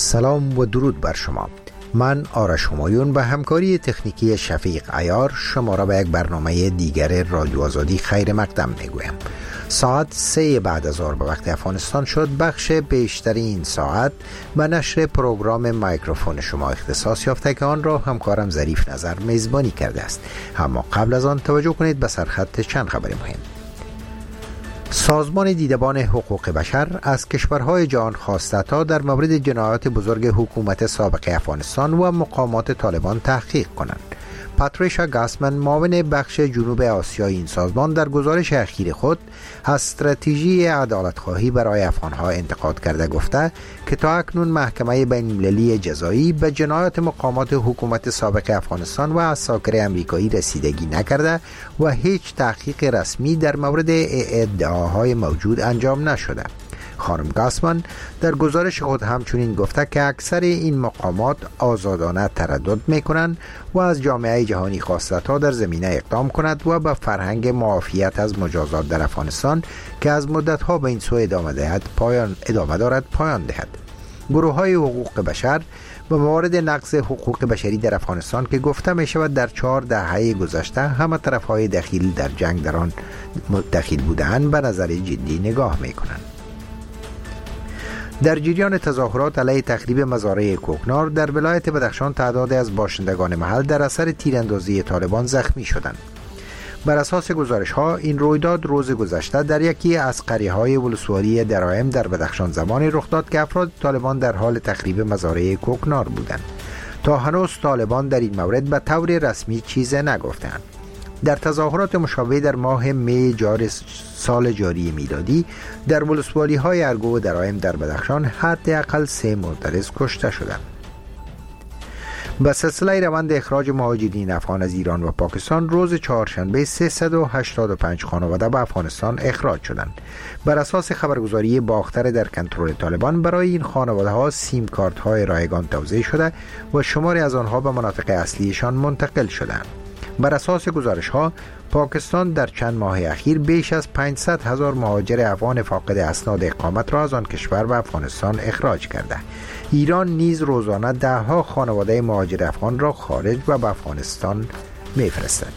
سلام و درود بر شما. من آرش همایون به همکاری تکنیکی شفیق عیار شما را به یک برنامه دیگر رادیو آزادی خیر مقدم میگویم. ساعت 3 بعد از ظهر به وقت افغانستان شد. بخش بیشتری این ساعت به نشر پروگرام میکروفون شما اختصاص یافته که آن را همکارم ظریف نظر میزبانی کرده است. اما قبل از آن توجه کنید به سرخط چند خبر مهم. سازمان دیدبان حقوق بشر از کشورهای جهان خواسته تا در مورد جنایات بزرگ حکومت سابق افغانستان و مقامات طالبان تحقیق کنند. پاتریشا گاسمن، معاون بخش جنوب آسیای این سازمان، در گزارش اخیر خود از استراتژی عدالت‌خواهی برای افغان‌ها انتقاد کرده گفته که تا اکنون محکمه بین‌المللی جزایی به جنایات مقامات حکومت سابق افغانستان و عساکر امریکایی رسیدگی نکرده و هیچ تحقیق رسمی در مورد ادعاهای موجود انجام نشده. خانم گاسمن در گزارش خود همچنین گفته که اکثر این مقامات آزادانه تردد می‌کنند و از جامعه جهانی خواسته تا در زمینه اقدام کند و به فرهنگ معافیت از مجازات در افغانستان که از مدت‌ها به این سو ادامه دارد پایان دهد. گروه‌های حقوق بشر به موارد نقض حقوق بشری در افغانستان که گفته می شود در 4 دهه گذشته همه طرف‌های دخیل در جنگ در آن دخیل بودند به نظر جدی نگاه می‌کنند. در جریان تظاهرات علیه تخریب مزارع کوکنار در ولایت بدخشان تعدادی از باشندگان محل در اثر تیراندازی طالبان زخمی شدند. بر اساس گزارش ها این رویداد روز گذشته در یکی از قریه‌های ولسوالی دراهم در بدخشان زمانی رخ داد که افراد طالبان در حال تخریب مزارع کوکنار بودند. تا هنوز طالبان در این مورد به طور رسمی چیزی نگفتند. در تظاهرات مشابه در ماه می سال جاری میلادی در ولسوالی های ارگو و دراهم در بدخشان حداقل 3 معترض کشته شدند. به سلسله روند اخراج مهاجرین افغان از ایران و پاکستان روز چهارشنبه 385 خانواده به افغانستان اخراج شدند. بر اساس خبرگزاری باختر در کنترل طالبان برای این خانواده ها سیم کارت های رایگان توزیع شده و شماری از آنها به مناطق اصلیشان منتقل شدند. بر اساس گزارش ها پاکستان در چند ماه اخیر بیش از 500,000 مهاجر افغان فاقد اسناد اقامت را از آن کشور به افغانستان اخراج کرده. ایران نیز روزانه دهها خانواده مهاجر افغان را خارج و به افغانستان می‌فرستد.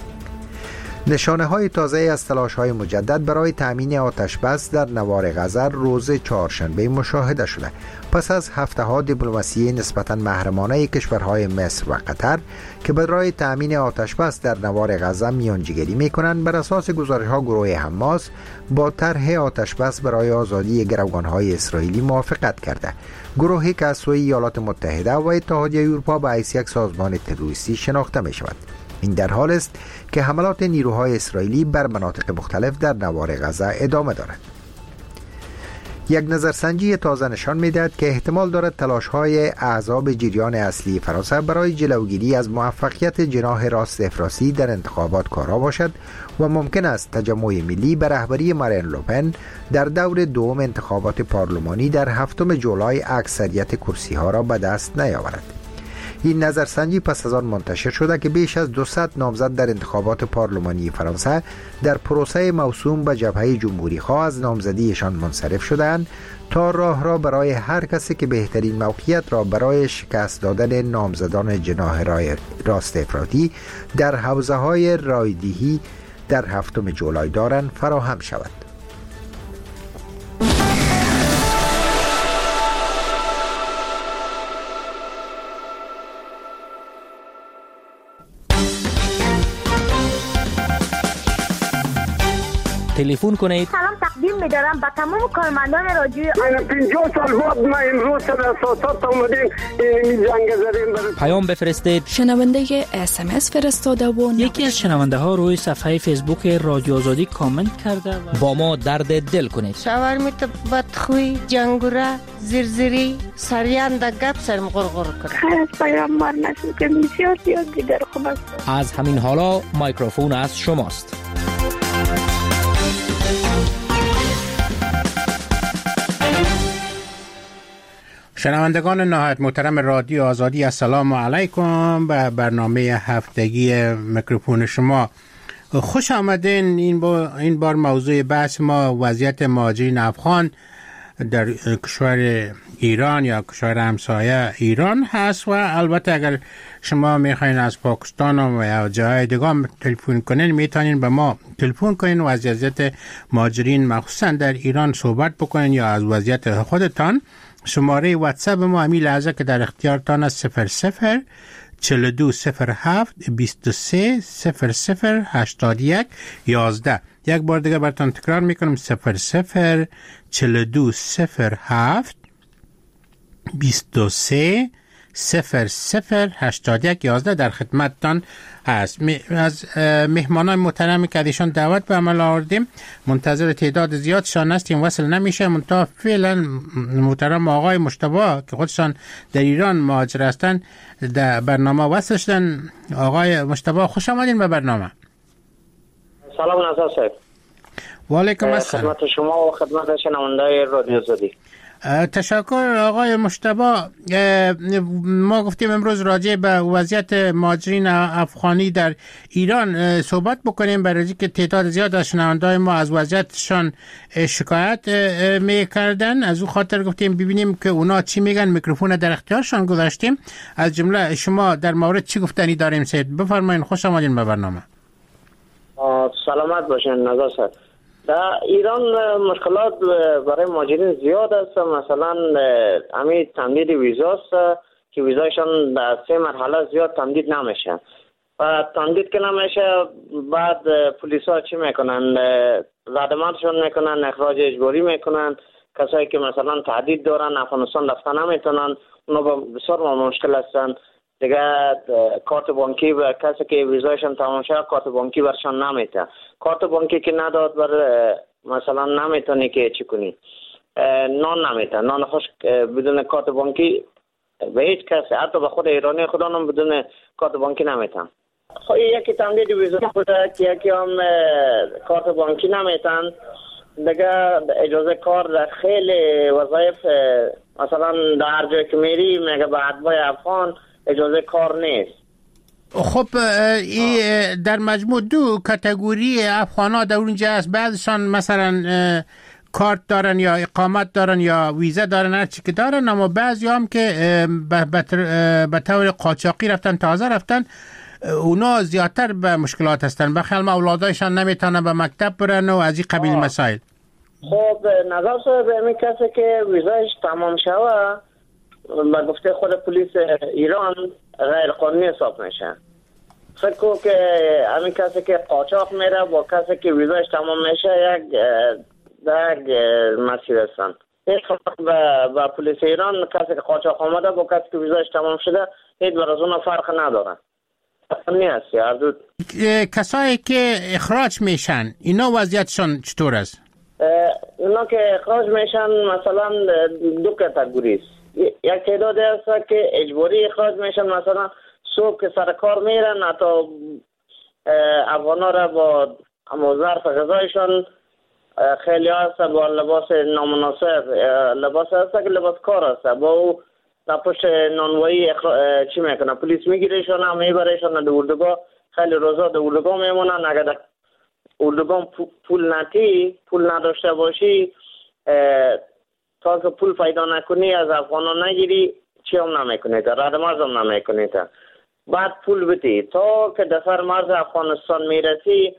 نشانه های تازه از تلاش های مجدد برای تامین آتش بس در نوار غزه روز چهارشنبه مشاهده شده. پس از هفته ها دیپلماسی نسبتاً محرمانه کشورهای مصر و قطر که برای تامین آتش بس در نوار غزه میانجیگری می کنند، بر اساس گزارش ها گروه حماس با طرح آتش بس برای آزادی گروگان های اسرائیلی موافقت کرده. گروهی که از سوی ایالات متحده و اتحادیه اروپا به حیث یک سازمان تروریستی شناخته می شود. این در حال است که حملات نیروهای اسرائیلی بر مناطق مختلف در نوار غزه ادامه دارد. یک نظرسنجی تازه نشان می‌دهد که احتمال دارد تلاش‌های احزاب جریان اصلی فرانسه برای جلوگیری از موفقیت جناح راست افراطی در انتخابات کارا باشد و ممکن است تجمع ملی به رهبری مارین لوپن در دور دوم انتخابات پارلمانی در 7 جولای اکثریت کرسی‌ها را به دست نیاورد. این نظرسنجی پس از آن منتشر شده که بیش از 200 نامزد در انتخابات پارلمانی فرانسه در پروسه موسوم به جبهه جمهوری‌خواه از نامزدیشان منصرف شدند تا راه را برای هر کسی که بهترین موقعیت را برای شکست دادن نامزدان جناح راست افراطی در حوزه‌های رایدهی در 7 جولای دارند فراهم شود. تلفن کنید. سلام تقدیم می‌دارم به تمام کارمندان رادیوی 50 سال بعد ما امروز در اساسات اومدیم این جنگ زدیم. پیام بفرستید. شنونده SMS فرستاده و یکی از شنونده ها روی صفحه فیسبوک رادیو آزادی کامنت کرده با ما درد دل کنید. شاورمیت بدخوی جنگوره زرزری سریان در گپ سرم غرغر کرد. خیر از پیام مار نشد که بسیار دیگر خوب است. از همین حالا میکروفون از شماست. شنوندگان نهایت محترم رادیو آزادی، السلام علیکم. به برنامه هفتگی میکروفون شما خوش آمدین. این بار موضوع بحث ما وضعیت مهاجرین افغان در کشور ایران یا کشور همسایه ایران هست. و البته اگر شما میخواین از پاکستان و یا جای دیگه تلفن کنین میتونین به ما تلفن کنین و از وضعیت مهاجرین مخصوصا در ایران صحبت بکنین یا از وضعیت خودتان. شماره واتساپ ما همین لحظه که در اختیارتان است 00 4207 23 00 81 11. یک بار دیگه براتون تکرار میکنم 00 4207 23 00 81 11 در خدمتتان هست. از مهمانان محترمی که ایشان دعوت به عمل آوردیم منتظر تعداد زیادشان هستیم، وصل نمیشه. منتها فعلا محترم آقای مجتبی که خودشان در ایران مهاجر هستند در برنامه وصل شدن. آقای مجتبی خوش آمدین به برنامه. سلام نظر صاحب. و علیکم السلام. خدمت شما و خدمت شنونده‌های رادیو آزادی. تشکر آقای مجتبی. ما گفتیم امروز راجع به وضعیت مهاجرین افغانی در ایران صحبت بکنیم، برای اینکه تعداد زیاد از شنونده‌های ما از وضعیتشان شکایت می‌کردن. از اون خاطر گفتیم ببینیم که اونا چی میگن. میکروفون در اختیارشان گذاشتیم. از جمله شما در مورد چی گفتنی داریم سید؟ بفرمایید. خوش آمدین به برنامه. سلامت باشین نظر صاحب. در ایران مشکلات برای مهاجرین زیاد است. مثلا همین تمدید ویزاست که ویزایشان در 3 مرحله زیاد تمدید نمیشه و تمدید که نمیشه بعد پلیس ها چی میکنن؟ زدماتشون میکنن، اخراج اجباری میکنن. کسایی که مثلا تعدید دارن افغانستان رفتن نمیتونن، اونا بسیار مشکل هستن دیگه. کارت بانکی و کسی که ویزایشان تمام شد کارت بانکی برشان نمیته. کارت بانکی که نداد بر مثلا نمیتونی که چی کنی؟ نان نمیته. نان خوش بدون کارت بانکی به هیچ کسی، حتی به خود ایرانی خودانم بدون کارت بانکی نمیتن. خب یکی تمدید ویزا بوده که یکی هم کارت بانکی نمیتن دیگه. اجازه کار در خیلی وظایف مثلا در هر جای که میری میگه به اتباع افغان اجازه کار نیست. خب در مجموع 2 کاتگوری افغانا در اونجا هست. بعضشان مثلا کارت دارن یا اقامت دارن یا ویزا دارن، هر چی که دارن، اما بعضی هم که به طور قاچاقی رفتن، تازه رفتن، اونا زیادتر به مشکلات هستن. بخیال اولادایشان نمیتونن به مکتب برن و از این قبیل مسائل. خب نظر صاحب همین کسی که ویزایش تمام شوه به گفته خود پلیس ایران غیر قانونی حساب میشه. فکر کنم که همین کسی که قاچاق میره با کسی که ویزایش تمام میشه یک مسیر هستن. هیچ با پلیس ایران کسی که قاچاق آمده با کسی که ویزایش تمام شده هیچ بر از اون فرق نداره. کسایی که اخراج میشن اینا وضعیتشان چطور است؟ اینا که اخراج میشن مثلا 2 کاتگوری است. یک تعدادی هست که اجباری اخراج میشن، مثلا صبح که سر کار میرن حتی افغانا را با ظرف غذایشان خیلی هست با لباس نامناسب، لباس هست که لباس کار هست با او در پشت نانوایی چی میکنن؟ پلیس میگیرشون هم میبرشون در اردوگاه. خیلی روزا در اردوگاه میمونن. اگر در اردوگاه پول نداشته باشی تا که پول پیدا نکنی از افغانان نگیری چی هم نمیکنی تا رد مرز هم نمیکنی تا بعد پول بدی تا که دفر مرز افغانستان میرسی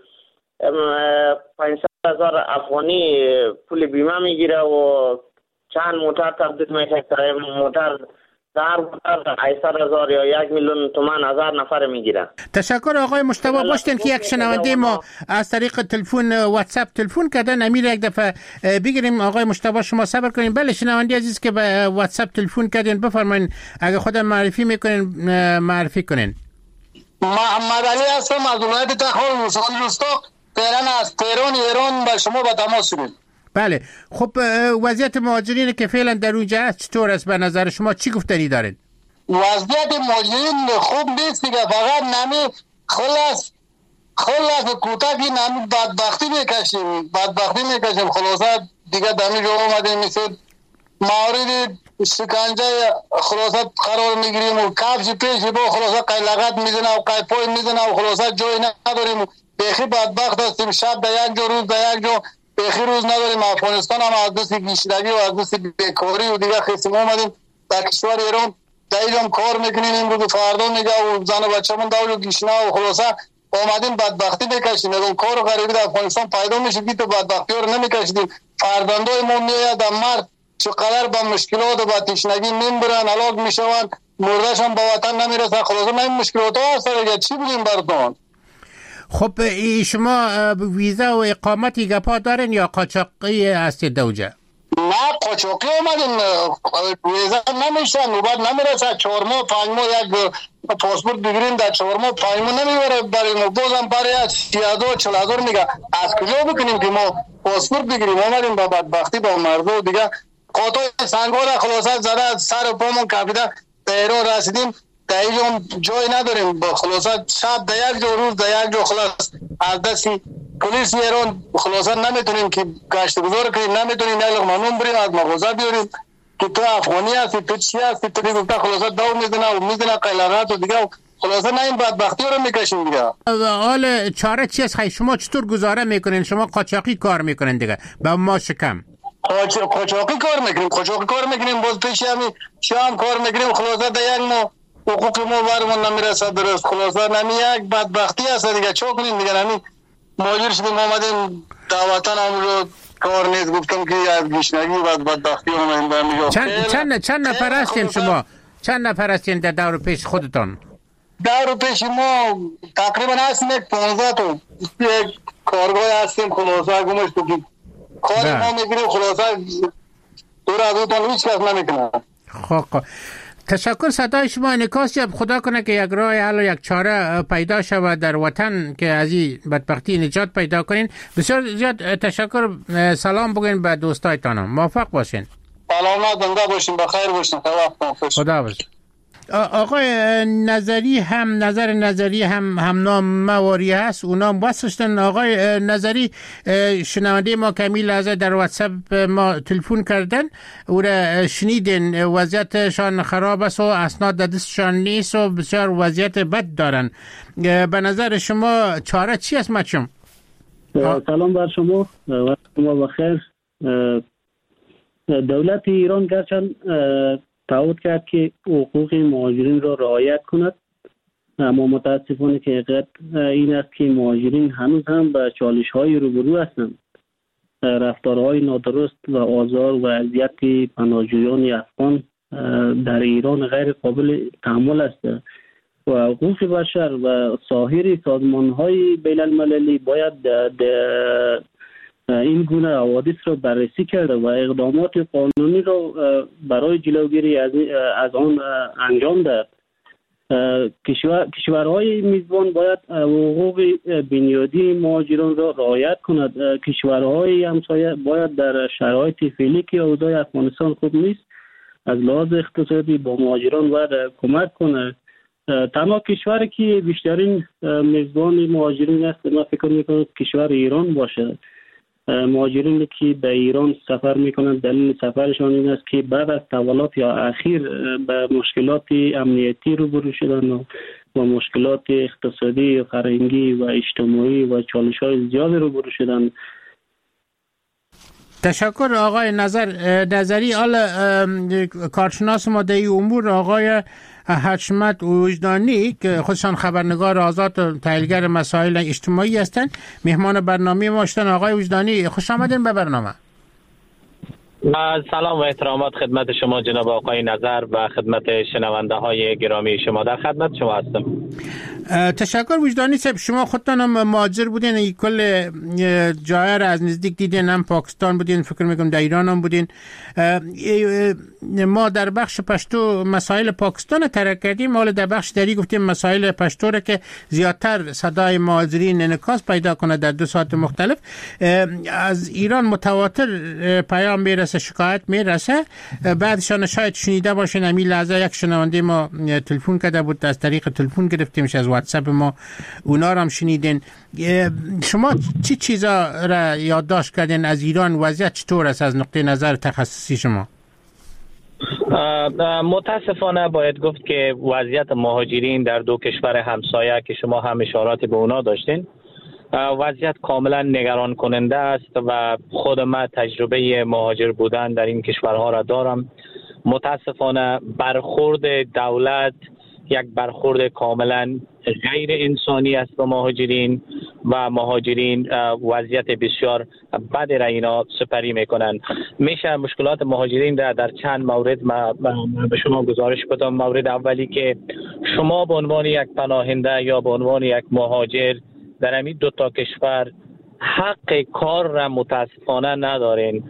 500,000 افغانی پول بیمه میگیره و چند موتر تبدیل میشه. موتر در موتر 800,000 یا 1,000,000 تومان 1000 نفر میگیره. تشکر آقای مجتبی. باشتن که یک شنونده ما از طریق تلفن واتساپ تلفن کردن. امیر یک دفعه بگیریم. آقای مجتبی شما صبر کنین. بله شنونده عزیز که به واتساپ تلفن کردین بفرمایید اگه خودم معرفی میکنین معرفی کنین. محمد علی هستم از ولایت تخار مصالح رستاق تهران از تهران ایران با شما به تماس می‌آییم. بله خب وضعیت مهاجرین که فعلا در اونجا هست چطور است به نظر شما؟ چی گفتنی دارین؟ وضعیت مهاجرین خوب نیست دیگه. فقط نمی خلاص کوتاهی نمی بدبختی میکشیم. خلاصه دیگه دمی جو اومدیم مثل مورد شکنجه خلاصه قرار میگیریم و کفش پیش با خلاصه قیلقت میزنه و قیپای میزنه و خلاصه جای نداریم. بیخی بدبخت هستیم. شب در یک جا روز در یک جا بخیر روز نداریم. افغانستان هم از دست گشتگی و از دست بیکاری و دیگه خسیم آمدیم در کشور ایران. دایجم کار میکنیم امروز فردا میگه و زن و بچه‌مون داوجو گشنه و خلاصه اومدیم بدبختی بکشیم. اگه کار غریبی در افغانستان پیدا میشه که تو بدبختی رو نمیکشیدیم. فرزندای ما میاد در مرد چقدر با مشکلات و با تشنگی میمیرن، هلاک میشون، مردهشون به وطن نمیرسن. خلاصه ما این مشکلات ها هست دیگه، چی بگیم براتون؟ خب شما ویزا و اقامتی گپا دارین یا قاچاقی هستید دوجه؟ نه قاچاقی اومدیم، ویزا نمیشن، نوبت نمیرسه. 4 ماه 5 ماه یک پاسپورت بگیریم در 4 ماه 5 ماه نمیبره برای ما. بازم برای 30,000 40,000 میگه. از کجا بکنیم که ما پاسپورت بگیریم؟ اومدیم با بدبختی با مرد و دیگه قاطع سنگار خلاصه زده سر و پامون کپیده ایران رسیدیم. دیگه جای نداریم، خلاصه شب در یک جا روز در یک جا خلاص از دستی پلیس ایران خلاصه نمیتونیم که گشت گذار کنیم، نمیتونیم یک لقمه نون بریم از مغازه بیاریم که تو افغانی هستی تو چی هستی تو دیگه خلاصه دو میزنه و میزنه قیلقات و دیگه خلاصه نه این بدبختی رو میکشیم دیگه. حال چاره چی است؟ شما چطور گزاره میکنین؟ شما قاچاقی کار میکنین دیگه با ما شکم قاچاقی کار میکنیم باز پیش همین شام کار میکنیم. خلاصه در یک ما حقوق ما برمون نمیرسه درست. خلاصه نمی یک بدبختی هست دیگه، چه کنیم دیگه؟ نمی ماجر شدیم آمدیم دعوتن هم رو کار نیست، گفتم که از گشنگی و بدبختی اومدیم برمیگاه. چند نفر هستین شما؟ چند نفر هستین در دور پیش خودتان؟ دور پیش ما تقریبا هستیم 15 تا یک کارگاه هستیم. خلاصه گمش بگیم کار ما میگیریم، خلاصه دور از اوتان هیچ کس نمیکنه. خب تشکر. صدای شما انعکاس جب. خدا کنه که یک راه حل و یک چاره پیدا شود در وطن که از این بدبختی نجات پیدا کنین. بسیار زیاد تشکر. سلام بگین به دوستایتان. موفق باشین. سلامت زنده باشین، بخیر باشین. خدا حافظ. آقای نظری هم نظری هم نام مواری هست، اونام واسشتن. آقای نظری شنونده ما کمی لحظه در واتساپ ما تلفن کردن، او را شنیدن وضعیتشان خراب است و اسناد دستشان نیست و بسیار وضعیت بد دارن. به نظر شما چاره چی است مچم؟ سلام بر شما، وقت شما بخیر. دولت ایران گرچند تعهد کرد که حقوق مهاجرین را رعایت کند، اما متاسفانه که حقیقت این است که مهاجرین هنوز هم به چالش‌های روبرو هستند. رفتارهای نادرست و آزار و اذیت پناهجویان افغان در ایران غیر قابل تحمل است و حقوق بشر و سایر سازمان‌های بین‌المللی باید این گونه حوادث را بررسی کرده و اقدامات قانونی را برای جلوگیری از آن انجام دهد. کشورهای میزبان باید حقوق بنیادی مهاجران را رعایت کند. کشورهای همسایه باید در شرایط فعلی که اوضاع افغانستان خوب نیست از لحاظ اقتصادی با مهاجران باید کمک کند. تنها کشوری که بیشترین میزبان مهاجرین است من فکر میکنم کشور ایران باشه. مهاجرینی که به ایران سفر میکنند دلیل سفرشان این است که بعد از تحولات یا اخیر به مشکلات امنیتی روبرو شدن و مشکلات اقتصادی و فرهنگی و اجتماعی و چالش‌های زیاد روبرو شدن. تشکر آقای نظری. حالا کارشناس ما در این امور آقای حشمت وجدانی که خودشان خبرنگار آزاد و تحلیلگر مسائل اجتماعی هستند مهمان برنامه ما هستند. آقای وجدانی خوش آمدین به برنامه. سلام و احترامات خدمت شما جناب آقای نظر و خدمت شنونده های گرامی شما. در خدمت شما هستم. تشکر وجدانی صاحب. شما خودتان هم مهاجر بودین، کل جای را از نزدیک دیدین، هم پاکستان بودین، فکر میکنم در ایران هم بودین. ما در بخش پشتو مسائل پاکستان ترک کردیم، حالا در بخش دری گفتیم مسائل پشتو را که زیادتر صدای مهاجرین انعکاس پیدا کنه در 2 ساعت مختلف. از ایران متواتر پیام میرسه، شکایت میرسه. بعدشان شاید شنیده باشین همین لحظه یک شنونده ما تلفن کرده بود، از طریق تلفن گرفتیمش، از واتساپ ما اونا رو هم شنیدین. شما چی چیزا را یادداشت کردین از ایران؟ وضعیت چطور است از نقطه نظر تخصصی شما؟ متاسفانه باید گفت که وضعیت مهاجرین در 2 کشور همسایه که شما هم اشاراتی به اونا داشتین وضعیت کاملا نگران کننده است و خود من تجربه مهاجر بودن در این کشورها را دارم. متاسفانه برخورد دولت یک برخورد کاملا غیر انسانی است با مهاجرین و مهاجرین وضعیت بسیار بدی را اینا سپری میکنن. میشه مشکلات مهاجرین را در چند مورد به شما گزارش بدم. مورد اولی که شما به عنوان یک پناهنده یا به عنوان یک مهاجر در همین دو تا کشور حق کار را متاسفانه ندارین.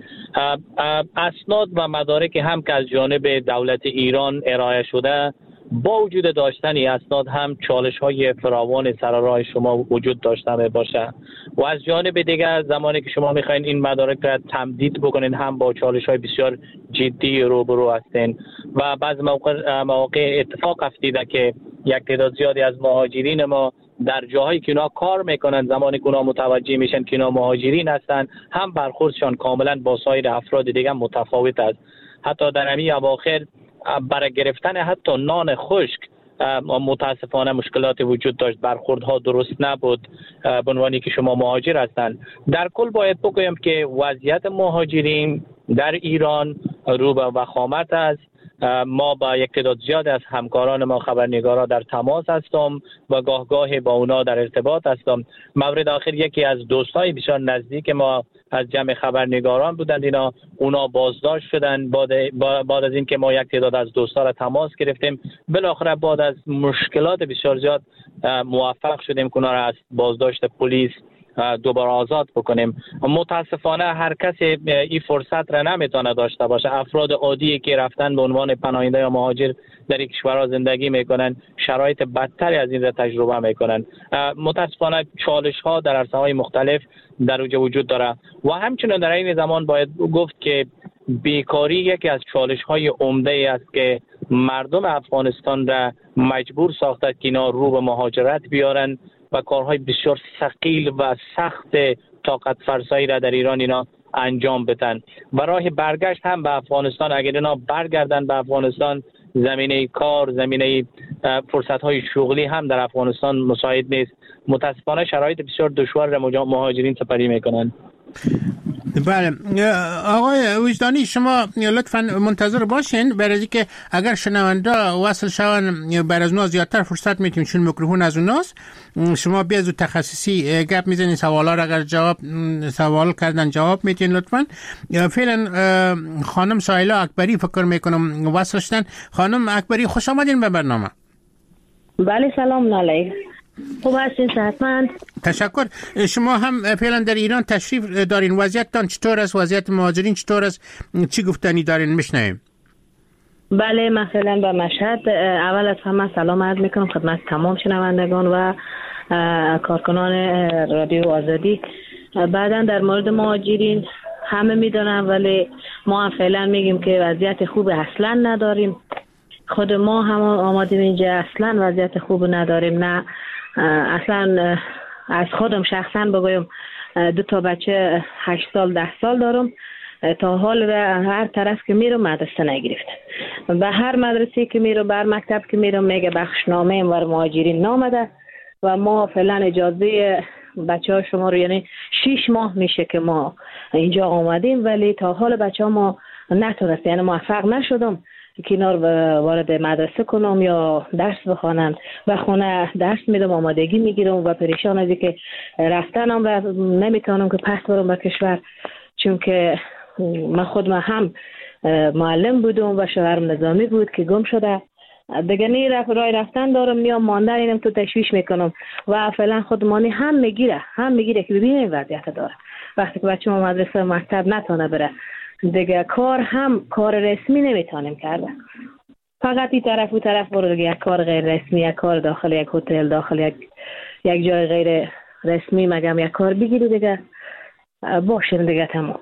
اسناد و مدارک هم که از جانب دولت ایران ارائه شده، با وجود داشتن اسناد هم چالش های فراوان سر راه شما وجود داشته می باشه و از جانب دیگر زمانی که شما میخواین این مدارک را تمدید بکنین هم با چالش های بسیار جدی روبرو هستین و بعض مواقع اتفاق افتیده که یک تعداد زیادی از مهاجرین ما در جاهایی که اونا کار میکنن، زمانی که اونا متوجه میشن که اونا مهاجرین هستن، هم برخوردشان کاملا با سایر افراد دیگه متفاوت است. حتی در همین اواخر برای گرفتن حتی نان خشک متاسفانه مشکلات وجود داشت، برخوردها درست نبود به عنوانی که شما مهاجر هستند. در کل باید بگویم که وضعیت مهاجرین در ایران رو به وخامت است. ما با یک تعداد زیاد از همکاران ما خبرنگارا در تماس هستم و گاه با اونا در ارتباط هستم. مورد آخر یکی از دوستای بسیار نزدیک ما از جمع خبرنگاران بودند، اونا بازداشت شدن. بعد از اینکه ما یک تعداد از دوستا را تماس گرفتیم، بالاخره بعد از مشکلات بسیار زیاد موفق شدیم که اونا را از بازداشت پلیس دوباره آزاد بکنیم. متاسفانه هر کسی این فرصت را نمیتونه داشته باشه. افراد عادی که رفتن به عنوان پناهنده یا مهاجر در این کشورها زندگی میکنن، شرایط بدتری از این را تجربه میکنن. متاسفانه چالش ها در عرصه‌های مختلف در اونجا وجود داره و همچنین در این زمان باید گفت که بیکاری یکی از چالش های عمده است که مردم افغانستان را مجبور ساخته که اینا رو به مهاجرت بیارن و کارهای بسیار ثقیل و سخت طاقت فرسایی را در ایران اینا انجام بدن و راه برگشت هم به افغانستان، اگر اینا برگردن به افغانستان، زمینه کار، زمینه فرصت‌های شغلی هم در افغانستان مساعد نیست. متاسفانه شرایط بسیار دشوار را مهاجرین سپری میکنن. بله آقای وجدانی، شما لطفاً منتظر باشین برای اینکه اگر شنونده وصل شون برای از اونا زیادتر فرصت میتیم، چون میکروفون از اوناست. شما بیازو تخصصی گپ میزنین، سوالا را اگر سوال کردن جواب میتین لطفاً. فعلا خانم سایلا اکبری فکر میکنم وصل شدن. خانم اکبری خوش آمدین به برنامه. بله سلام علیکم. خوب هستین؟ صحتمند؟ تشکر. شما هم فعلا در ایران تشریف دارین، وضعیتتان چطور است؟ وضعیت مهاجرین چطور است؟ چی گفتنی دارین میشنویم؟ بله من فعلا به مشهد. اول از همه سلام عرض میکنم خدمت تمام شنوندگان و کارکنان رادیو آزادی. بعدا در مورد مهاجرین همه میدونن، ولی ما هم فعلا میگیم که وضعیت خوب اصلا نداریم. خود ما هم آمادیم اینجا اصلا وضعیت خوب نداریم. نه اصلا از خودم شخصا بگویم 2 بچه 8 سال 10 سال دارم، تا حال هر طرف که میرم مدرسه نگرفتم. به هر مدرسه که میرم، به هر مکتب که میرم میگه بخشنامه اینور مهاجرین نامده و ما فعلا اجازه بچه ها شما رو، یعنی 6 ماه میشه که ما اینجا آمدیم، ولی تا حال بچه ها ما نتونست، یعنی موفق نشدم که اینا رو وارد مدرسه کنم یا درس بخوانن. به خونه درس میدم، آمادگی میگیرم و پریشان از که رفتنم و نمیتونم که پس برم به کشور، چون که من خودم هم معلم بودم و شوهرم نظامی بود که گم شده. دیگه نی راه رفتن دارم، میام ماندن اینم تو تشویش میکنم و فعلا خودمانی هم میگیره که ببینیم وضعیت داره. وقتی که بچه‌م مدرسه مکتب نتونه بره، دیگه کار رسمی نمیتونیم کرده. فقط این طرف و طرف برو دیگه، یک کار غیر رسمی، یک کار داخل یک هتل، داخل یک جای غیر رسمی مگم یک کار بگیری دیگه باشین دیگه تمام.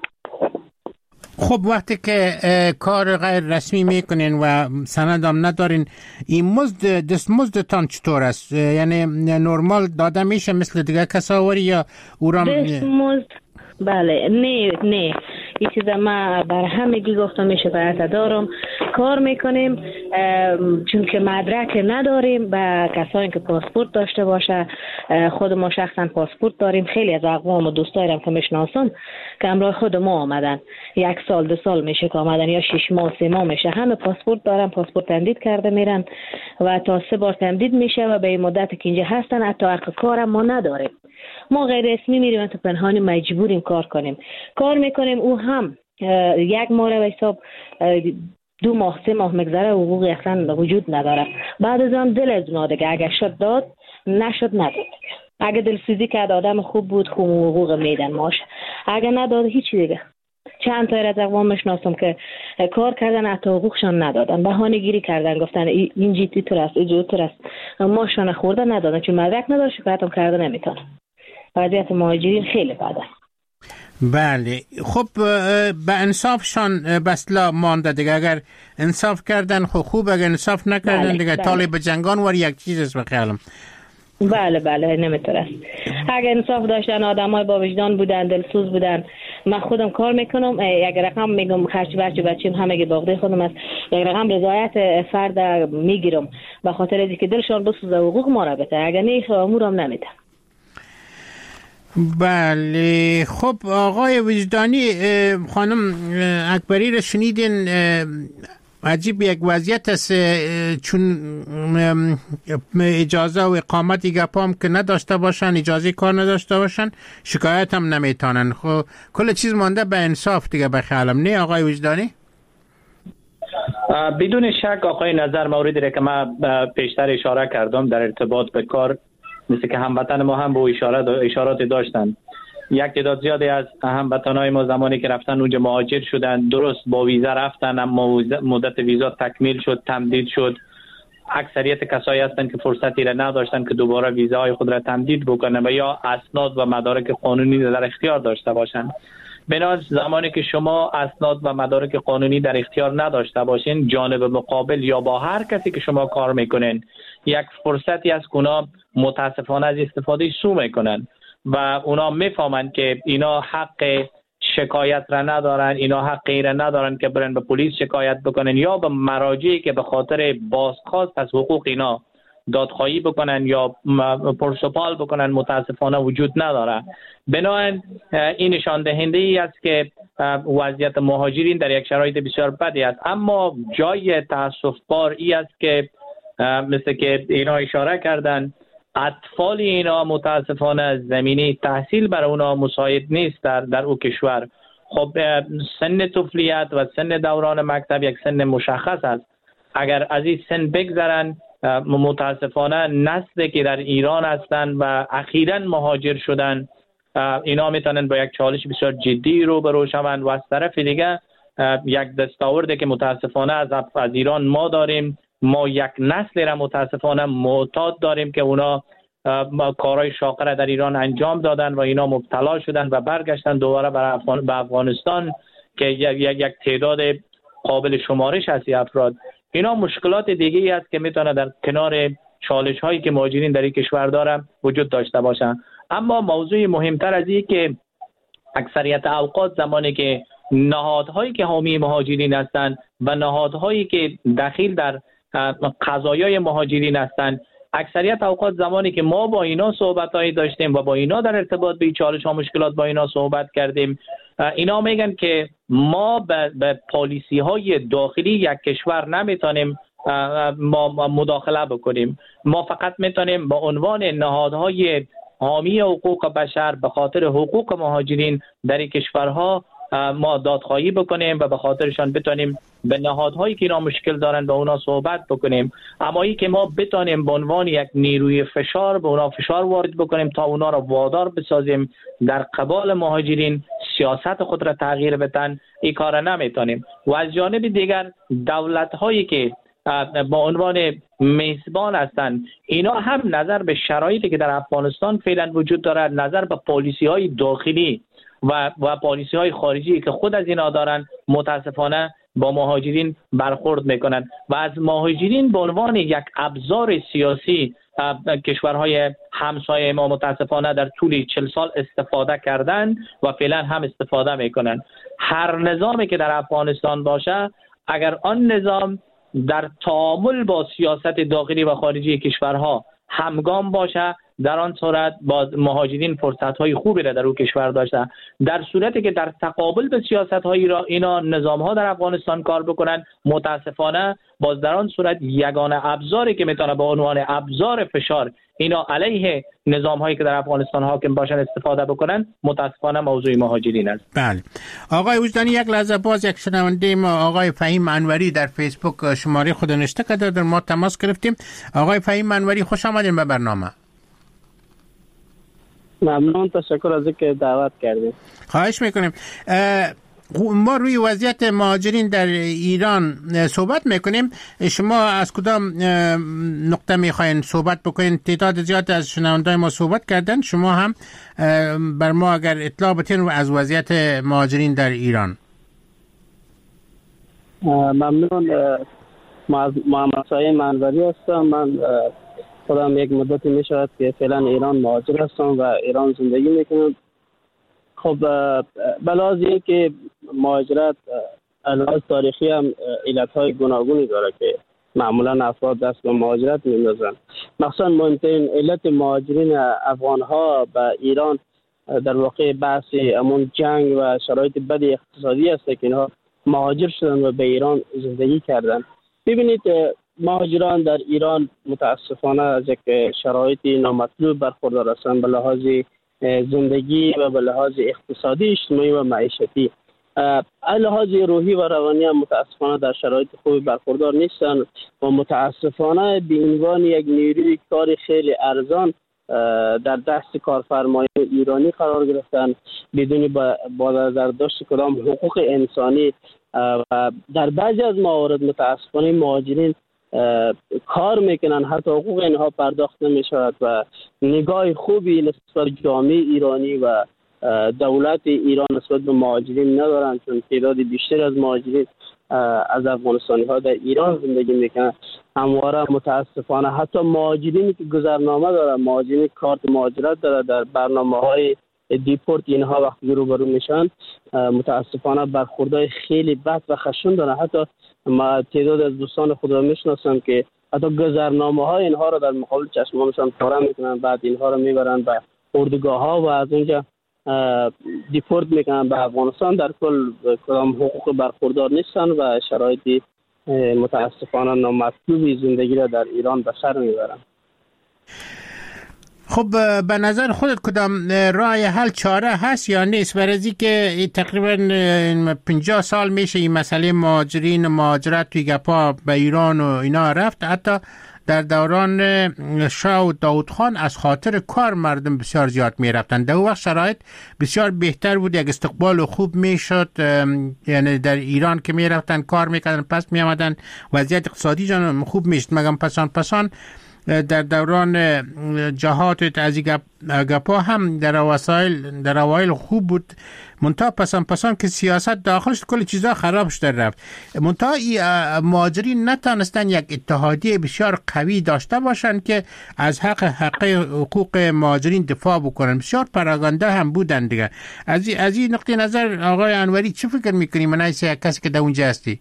خب وقتی که کار غیر رسمی میکنین و سند هم ندارین، این دستمزدتان چطور است؟ یعنی نرمال داده میشه مثل دیگه کساوری یا اورام؟ دستمزد بله نه این چیز ما بر همگی گفتم شکایت دارم. کار میکنیم چون که مدرک نداریم و کسانی که پاسپورت داشته باشه، خود ما شخصا پاسپورت داریم. خیلی از اقوام و دوستایرم که میشناسم که همراه خود ما آمدن، 1 سال 2 سال میشه که آمدن یا 6 ماه 3 ماه میشه، همه پاسپورت دارن، پاسپورت تمدید کرده میرن و تا 3 بار تمدید میشه و به این مدت که اینجا هستن حتی حق کارم ما نداریم. ما غیر اسمی میریم تو پنهانی مجبوریم کار کنیم. کار میکنیم او هم 1 ماه به حساب 2 ماه 3 ماه مگذره حقوقی اصلا وجود نداره. بعد از آن دل از اونا دیگه اگه شد داد، نشد نداد. اگه دلسوزی کرد آدم خوب بود خوب حقوق میدن ماش، اگه نداد هیچی دیگه. چند تا از اقوام میشناسم که کار کردن حتی حقوقشان ندادن، بهانه گیری کردن، گفتن این جیتی تو است اینجا تو است، ماشون خورده ندادن چون مدرک نداره، شکایت هم کرده نمیتونه. وضعیت مهاجرین خیلی بده. بله خب به انصافشان بسلا مانده دیگه. اگر انصاف کردن خوب، اگر انصاف نکردن دیگه طالب جنگان ور یک چیز است بخیالم. بله نمیتونه. اگر انصاف داشتن آدمای با وجدان بودن، دلسوز بودن. من خودم کار میکنم، یک رقم میگم خرج بچه‌م همه باغده خودم است، یک رقم رضایت فرد میگیرم به خاطر اینکه دلشان بسوزه حقوق ما را بده، اگر نه امورم نمیده. بله خب آقای وجدانی، خانم اکبری را شنیدین. عجیب یک وضعیت است چون اجازه و اقامت گپام که نداشته باشن، اجازه کار نداشته باشن، شکایت هم نمیتونن. خب کل چیز مانده به انصاف دیگه بخیالم، نه آقای وجدانی؟ بدون شک آقای نظر موردی را که من پیشتر اشاره کردم در ارتباط به کار، مثل که هموطن ما هم با اشارات داشتن. یک تعداد زیادی از هموطنای ما زمانی که رفتن اونجا مهاجر شدن، درست با ویزا رفتن اما مدت ویزا تکمیل شد، تمدید شد. اکثریت کسایی هستن که فرصتی را نداشتن که دوباره ویزاهای خود را تمدید بکنن و یا اسناد و مدارک قانونی در اختیار داشته باشن. بنابراین زمانی که شما اسناد و مدارک قانونی در اختیار نداشته باشین، جانب مقابل یا با هر کسی که شما کار میکنین یک فرصتی از اونا متاسفانه از استفاده سو میکنن و اونا میفهمن که اینا حق شکایت را ندارن، اینا حقی را ندارن که برن به پلیس شکایت بکنن یا به مراجعی که به خاطر بازخواست از حقوق اینا دادخواهی بکنن یا پرسپال بکنن متاسفانه وجود نداره. بنابراین این نشان دهنده ای است که وضعیت مهاجرین در یک شرایط بسیار بدی است. اما جای تاسف بار ای است که مثل که اینا اشاره کردن، اطفال اینا متاسفانه زمینه تحصیل برای اونا مساعد نیست در او کشور. خب سن طفولیت و سن دوران مکتب یک سن مشخص است. اگر از این سن بگذرن متاسفانه نسلی که در ایران هستند و اخیراً مهاجر شدن، اینا میتونن با یک چالش بسیار جدی روبرو شوند و از طرف دیگه یک دستاورده که متاسفانه از ایران ما داریم، ما یک نسل را متاسفانه معتاد داریم که اونا کارهای شاقه را در ایران انجام دادن و اینا مبتلا شدن و برگشتن دوباره به افغانستان که یک تعداد قابل شمارش هستی افراد. اینا مشکلات دیگه ای است که میتونه در کنار چالش هایی که مهاجرین در این کشور دارن وجود داشته باشن. اما موضوع مهمتر از این که اکثریت اوقات زمانی که نهادهایی که حامی مهاجرین هستند و نهادهایی که دخیل در قضایای مهاجرین هستند، اکثریت اوقات زمانی که ما با اینا صحبتایی داشتیم و با اینا در ارتباط به چالش ها مشکلات با اینا صحبت کردیم، اینا میگن که ما به پالیسی های داخلی یک کشور نمیتونیم ما مداخله بکنیم. ما فقط میتونیم با عنوان نهادهای حامی حقوق بشر به خاطر حقوق مهاجرین در این کشورها ما دادخواهی بکنیم و به خاطرشان بتونیم به نهادهایی که اینا مشکل دارن با اونا صحبت بکنیم. اما ای که ما بتونیم به عنوان یک نیروی فشار به اونا فشار وارد بکنیم تا اونا را وادار بسازیم در قبال مهاجرین سیاست خود را تغییر بدن، این کار نمیتونیم. و از جانب دیگر دولت هایی که با عنوان میزبان هستند، اینا هم نظر به شرایطی که در افغانستان فعلا وجود دارد، نظر به پالیسی های داخلی و پالیسی های خارجی که خود از اینا دارن، متاسفانه با مهاجرین برخورد میکنند و از مهاجرین به عنوان یک ابزار سیاسی کشورهای همسایه ما متاسفانه در طول 40 سال استفاده کردند و فعلا هم استفاده میکنند. هر نظامی که در افغانستان باشه، اگر آن نظام در تعامل با سیاست داخلی و خارجی کشورها همگام باشه، در آن صورت با مهاجرین فرصت‌های خوبی را در اون کشور داشته. در صورتی که در تقابل به سیاست‌های اینا نظام‌ها در افغانستان کار بکنن، متاسفانه باز در آن صورت یگانه ابزاری که میتونه به عنوان ابزار فشار اینا علیه نظام‌هایی که در افغانستان حاکم باشن استفاده بکنن، متاسفانه موضوع مهاجرین است. بله. آقای وجدانی، یک لحظه باز یک شنونده ما آقای فهیم انوری در فیسبوک شماره خود نوشته کرده، در ما تماس گرفتیم. آقای فهیم انوری، خوش آمدین به برنامه. ممنون، تشکر از اینکه دعوت کردیم. خواهش میکنیم. ما روی وضعیت مهاجرین در ایران صحبت میکنیم. شما از کدام نقطه میخواین صحبت بکنین؟ تعداد زیاد از شنوندگان ما صحبت کردن، شما هم بر ما اگر اطلاع بدین از وضعیت مهاجرین در ایران. ممنون. محمد سعید انوری هستم. من خودم یک مدتی میشود که فعلا ایران مهاجر هستم و ایران زندگی میکنم. خب بلازی که مهاجرت علاوه تاریخی هم علتهای گوناگونی داره که معمولا افراد دست به مهاجرت میندازن. مخصوصا مهمترین علت مهاجرین افغانها به ایران در واقع بحث امون جنگ و شرایط بد اقتصادی است که اینها مهاجر شدن و به ایران زندگی کردن. ببینید مهاجران در ایران متاسفانه از یک شرایطی نامطلوب برخوردار هستند به لحاظ زندگی و به لحاظ اقتصادی، اجتماعی و معیشتی. لحاظ روحی و روانی هم متاسفانه در شرایط خوبی برخوردار نیستند و متاسفانه به عنوان یک نیروی کار خیلی ارزان در دست کارفرمایان ایرانی قرار گرفتن بدون با نظر داشت کدام حقوق انسانی. و در بعضی از موارد متاسفانه مهاجرین کار میکنن، حتی حقوق اینها پرداخت نمیشود و نگاه خوبی نسبت جامعه ایرانی و دولت ایران نسبت به مهاجرین ندارن، چون تعداد بیشتر از مهاجرین از افغانستانی ها در ایران زندگی میکنن. همواره متاسفانه حتی مهاجرینی که گذرنامه دارن، مهاجرین کارت مهاجرت داره، در برنامه های دیپورت اینها وقتی روبرو میشن متاسفانه برخوردهای خیلی بد و خشن دارن. حتی ما تعداد از دوستان خود را میشناسم که حتی گذرنامه های اینها را در مقابل چشمانشان پاره میکنن، بعد اینها را میبرن به اردوگاه ها و از اونجا دیپورت میکنن به افغانستان. در کل کدام حقوق برخوردار نیستن و شرایطی متاسفانه نامطلوبی زندگی را در ایران به سر میبرن. خب به نظر خودت کدام راه حل چاره هست یا نیست؟ برای از اینکه تقریبا 50 سال میشه این مسئله مهاجرین و مهاجرت توی گپا به ایران و اینا رفت. حتی در دوران شاه و داود خان از خاطر کار مردم بسیار زیاد میرفتن. در اون وقت شرایط بسیار بهتر بود، یک استقبال خوب میشد، یعنی در ایران که میرفتن کار میکردن پس میامدن وضعیت اقتصادی جان خوب میشد. مگم پسان در دوران جهات از گپا هم در اوایل خوب بود، منتها پسان که سیاست داخلش کل چیزا خراب شده رفت. منتها مهاجرین نتانستن یک اتحادیه بسیار قوی داشته باشن که از حق حقوق مهاجرین دفاع بکنن. بسیار پراگنده هم بودن دیگه. از این نقطه نظر آقای انوری چه فکر میکنی من ایسا یک کسی که در اونجا هستی؟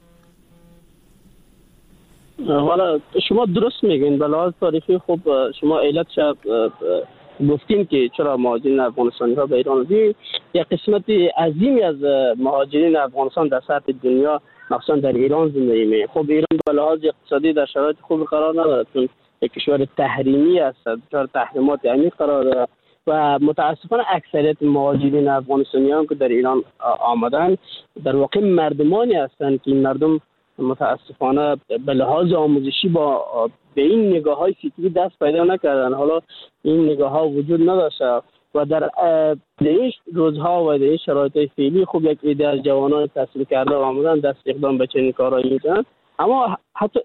والا شما درست میگین. به لحاظ تاریخی خوب شما علتش گفتین که چرا مهاجرین افغانستانی ها به ایران بی یک قسمت عظیمی از مهاجرین افغانستان در سطح دنیا مخصوصا در ایران زندگی می. خب ایران به لحاظ اقتصادی در شرایط خوب قرار نداره، چون یک کشور تحریمی است، در تحریمات عمیق قرار داره و متاسفانه اکثریت مهاجرین افغانستانیان که در ایران آمدن در واقع مردمانی هستند که این مردم متاسفانه به لحاظ آموزشی به این نگاه های فکری دست پیدا نکردن. حالا این نگاه ها وجود نداشته و در این روزها و در این شرایط فعلی خوب یک عده از جوانان تحصیل کرده و آمدن دست اقدام به چنین کارهایی میکنن، اما حتی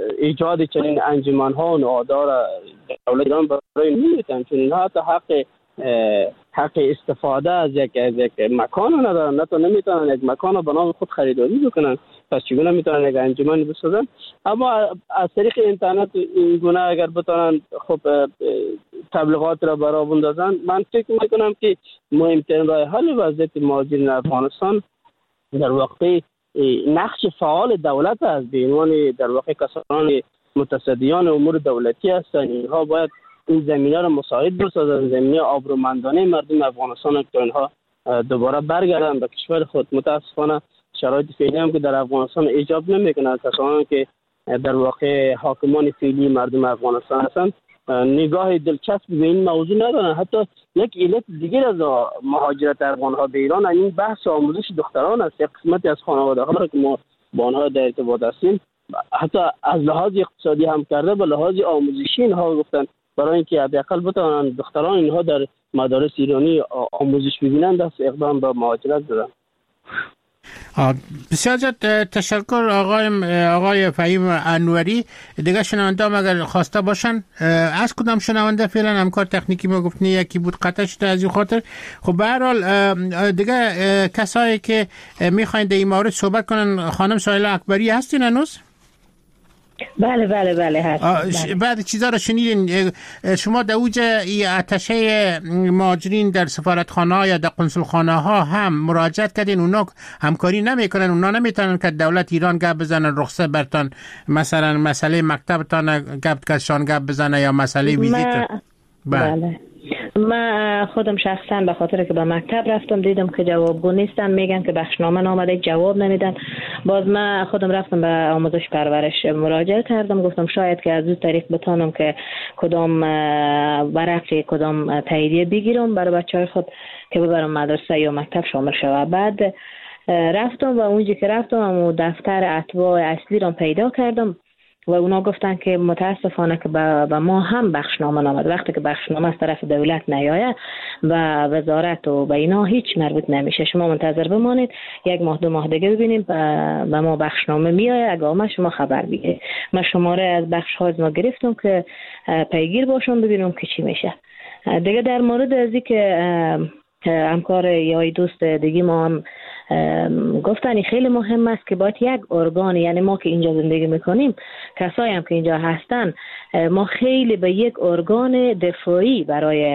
ایجاد چنین انجمن ها و نهادها را دولت ایران برای نمیتن، چون اینها حتی حق حق استفاده از یک مکان ندارن، نه تا نمیتونن یک مکان رو به نام خود خریداری بکنن، پس چگونه میتونن یک انجمن بسازن؟ اما از طریق اینترنت این گونه اگر بتونن خب تبلیغات را برای بندازن، من فکر میکنم که مهمترین راه حل وضعیت مهاجرین افغانستان در واقع نقش فعال دولت است. به عنوان در واقع کسان متصدیان امور دولتی هستند، اینها باید این زمینه را مساعد بسازند، زمینه آبرومندانه مردم افغانستان که اینها دوباره برگردن به کشور خود. متاسفانه شرایط فعلی هم که در افغانستان ایجاب نمیکنه، کسانی که در واقع حاکمان فعلی مردم افغانستان هستند نگاه دلچسب به این موضوع ندارن. حتی یک علت دیگر از مهاجرت افغان‌ها به ایران این بحث آموزش دختران است. یک قسمتی از خانواده‌ها را که ما با آنها در ارتباط هستیم حتی از لحاظ اقتصادی هم کرده به لحاظ آموزشی اینها گفتن برای اینکه حداقل بتوانن دختران اینها در مدارس ایرانی آموزش ببینند دست اقدام به مهاجرت دادن. بسیار زیاد تشکر آقای فهیم انوری. دیگه شنونده هم اگر خواسته باشن، از کدام شنونده فعلا همکار تکنیکی ما گفتنی یکی بود قطع شده از این خاطر. خب به هر حال دیگه کسایی که میخواین در این مورد صحبت کنن، خانم سایله اکبری هستین هنوز؟ بله هست. بعد چیزا رو شنیدین شما در اوج اتشه مهاجرین در سفارتخانه‌ها یا در قنصلخانه‌ها هم مراجعت کردین، اونا همکاری نمیکنن، اونا نمیتونن که دولت ایران گپ بزنن رخصت برتان، مثلا مسئله مکتبتان گپ بزنه یا مسئله ویزیت؟ بله من خودم شخصا به خاطر که به مکتب رفتم دیدم که جوابگو نیستن، میگن که بخشنامه نامده جواب نمیدن. باز من خودم رفتم به آموزش پرورش مراجعه کردم، گفتم شاید که از اون طریق بتونم که کدام برقی کدام تاییدیه بگیرم برای بچه‌های خود که ببرم مدرسه یا مکتب شامل شود. بعد رفتم و اونجا که رفتم دفتر اتباع اصلی رو پیدا کردم و اونا گفتن که متاسفانه که به ما هم بخشنامه نامد. وقتی که بخشنامه از طرف دولت نیایه و وزارت و به اینا هیچ مربوط نمیشه، شما منتظر بمانید 1 ماه 2 ماه دیگه ببینیم به ما بخشنامه میایه، اگه آمد شما خبر بگیرید. من شماره از بخش ها از ما گرفتم که پیگیر باشم ببینم که چی میشه. دیگه در مورد از که همکار یا دوست دیگه ما هم گفتن خیلی مهم است که باید یک ارگان، یعنی ما که اینجا زندگی میکنیم، کسایی هم که اینجا هستن، ما خیلی به یک ارگان دفاعی برای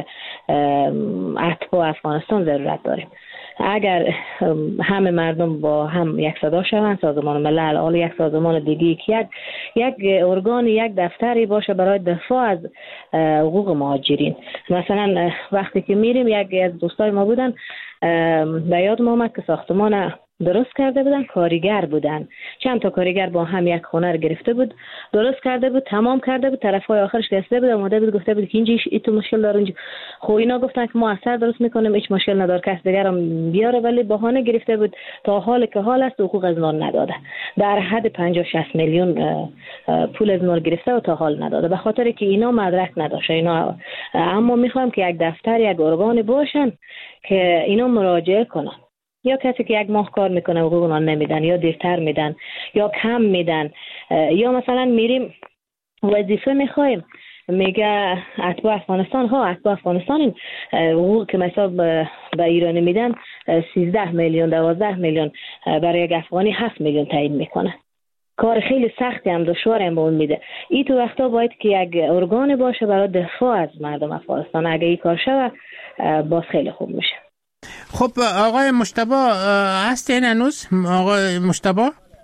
اتباع افغانستان ضرورت داریم. اگر همه مردم با هم یک صدا شوند، سازمان ملل حال یک سازمان دیگه که یک ارگان یک دفتری باشه برای دفاع از حقوق مهاجرین. مثلا وقتی که میریم، یک از دوستای ما بودن به یادم آمد که ساختمان درست کرده بودن، کارگر بودن، چند تا کارگر با هم یک خونه رو گرفته بود، درست کرده بود، تمام کرده بود، طرفای آخرش رسیده بود، اومده بود گفته بود که اینجا تو مشکل داره اینجا. خب اینا گفتن که ما اثر درست میکنیم، هیچ مشکل نداره، کس دیگر هم بیاره، ولی بهانه گرفته بود تا حال که حال است حقوق از ما نداده. در حد 50-60 میلیون پول از ما گرفته و تا حال نداده، به خاطر که اینا مدرک نداشته اینا. اما میخوایم که یک دفتر، یک ارگان باشن که اینا مراجعه کنن. یا کسی که 1 ماه کار میکنه حقوق اونها نمیدن، یا دیرتر میدن یا کم میدن، یا مثلا میریم وظیفه میخوایم، میگه اتباع افغانستان حقوق که مثلا به ایرانی میدن 13 میلیون 12 میلیون، برای یک افغانی 7 میلیون تعیین میکنه. کار خیلی سختی هم دشوار هم به اون میده. این تو وقتا باید که یک ارگان باشه برای دفاع از مردم افغانستان. اگه این کار شود باز خیلی خوب میشه. خب آقای مجتبی هستین هنوز؟ آقای مجتبی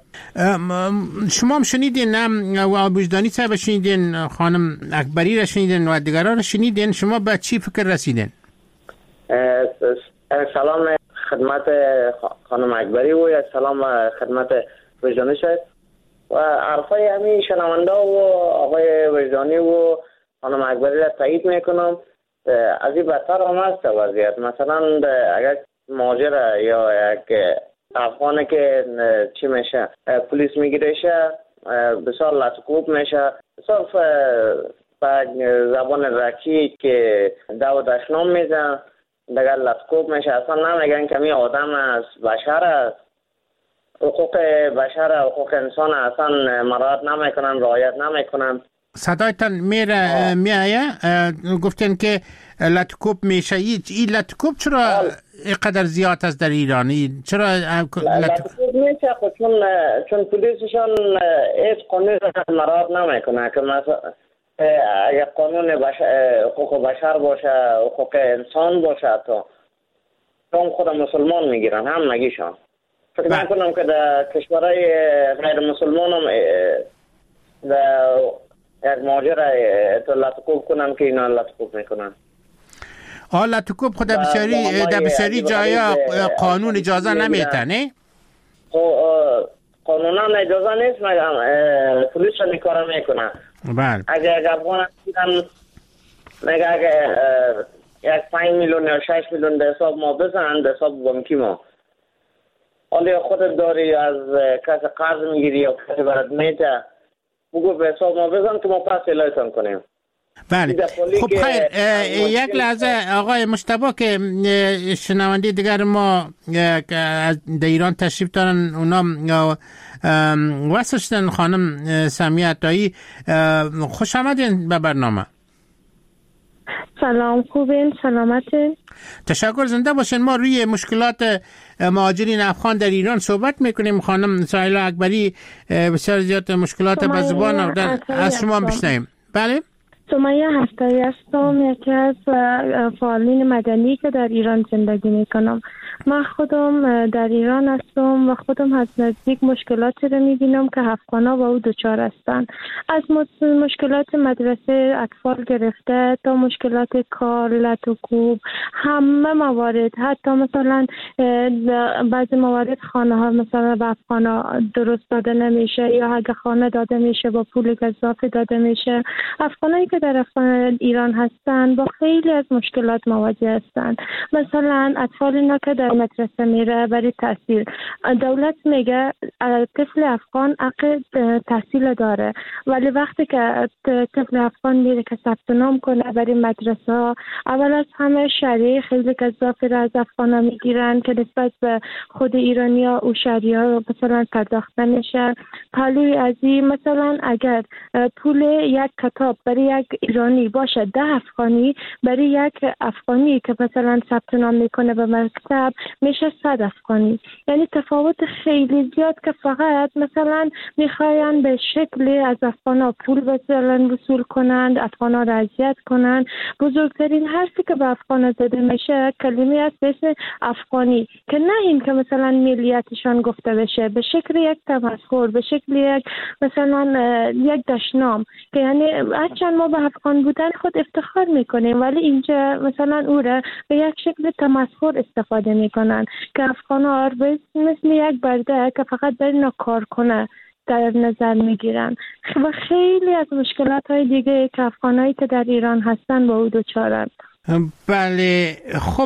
شما هم شنیدین، و وجدانی صاحب شنیدین، خانم اکبری را شنیدین و دیگران را شنیدین، شما به چی فکر رسیدین؟ سلام خدمت خانم اکبری و سلام خدمت وجدانی صاحب و عرفای همین شنونده و آقای وجدانی و خانم اکبری را تایید میکنم. از این بدتر هم هست وضعیت. مثلا اگر مهاجر یا یک افغانه که چی میشه پلیس میگیرشه، بسیار لطکوب میشه، بسیار به زبان رکی که دو دشنام میزن دیگر لطکوب میشه. اصلا نمیگن که می آدم است، بشر است، حقوق بشر، حقوق انسان اصلا مراعات نمیکنن، رعایت نمیکنن. صدایتان میایه گفتین که لاتکوب میشه. این لاتکوب چرا اینقدر زیاد است در ایران؟ چرا لاتکوب میشه؟ چون پلیسشان هیچ قانون مراعات نمیکنه که مثلا اگر قانون حقوق بشر باشه، حقوق انسان باشه، تو هم خود مسلمان میگیرن هم نگیشان. فکر میکنم که در کشورهای غیر مسلمان هم یک ماجر لاتکوب کنن که اینا لاتکوب میکنن. لاتکوب خود در بسیاری جایا قانون اجازه نمیده، نه؟ قانونا اجازه نیست، مگم پلیس این کار میکنه. بله. اگر افغان هستن مگه اگر 5 میلیون یا 6 میلیون به حساب ما بزنن، به حساب بانکی ما، حالا خودت داری از کسی قرض میگیری یا کسی برات میده، بگو به حساب ما بزن که ما پس الهیتان کنیم. بله. خب خیر، یک لحظه آقای مجتبی که شنونده دیگر ما در ایران تشریف دارن، اونا وصل شدن. خانم سمیه عطایی، خوش آمدین به برنامه. سلام، خوبین؟ سلامتین؟ تشکر، زنده باشین. ما روی مشکلات مهاجرین افغان در ایران صحبت میکنیم. خانم سایلا اکبری بسیار زیاد مشکلات به زبان از شما بشنویم. بله. سمیه هستایی هستم، یکی از فعالین مدنی که در ایران زندگی میکنم. من خودم در ایران هستم و خودم از نزدیک مشکلاتی رو میبینم که افغانا با او دچار هستند. از مشکلات مدرسه اطفال گرفته تا مشکلات کار، لاتکوب، همه موارد. حتی مثلا بعضی موارد خانه ها مثلا به افغانا درست داده نمیشه، یا اگه خانه داده میشه با پول گزافه داده میشه. افغانایی که در ایران هستند با خیلی از مشکلات مواجه هستند. مثلا اطفال اینا که در مدرسه میره برای تحصیل، دولت میگه طفل افغان حق تحصیل داره، ولی وقتی که طفل افغان میره که ثبت نام کنه برای مدرسه، اول از همه شهریه خیلی گزافی را از افغانا میگیرن که نسبت به خود ایرانیا و شهریه مثلا پرداخت نمیشه. حالی از این مثلا اگر پول یک کتاب برای یک ایرانی باشه 10 افغانی، برای یک افغانی که مثلا ثبت نام میکنه به مکتب میشه 100 افغانی. یعنی تفاوت خیلی زیاد که فقط مثلا میخواین به شکلی از افغانا پول مثلا وصول کنند، افغانا را اذیت کنند. بزرگترین حرفی که به افغانا زده میشه کلمه است به اسم افغانی، که نه این که مثلا ملیتشان گفته بشه، به شکل یک تمسخر، به شکل یک مثلا یک دشنام، که یعنی هرچند ما به افغان بودن خود افتخار میکنیم، ولی اینجا مثلا او را به یک شکل تمسخر استفاده میکنن که افغانا مثل یک برده که فقط برای کار کنه در نظر میگیرن. و خیلی از مشکلات های دیگه که افغانایی که در ایران هستن با او دچارند. بله. خب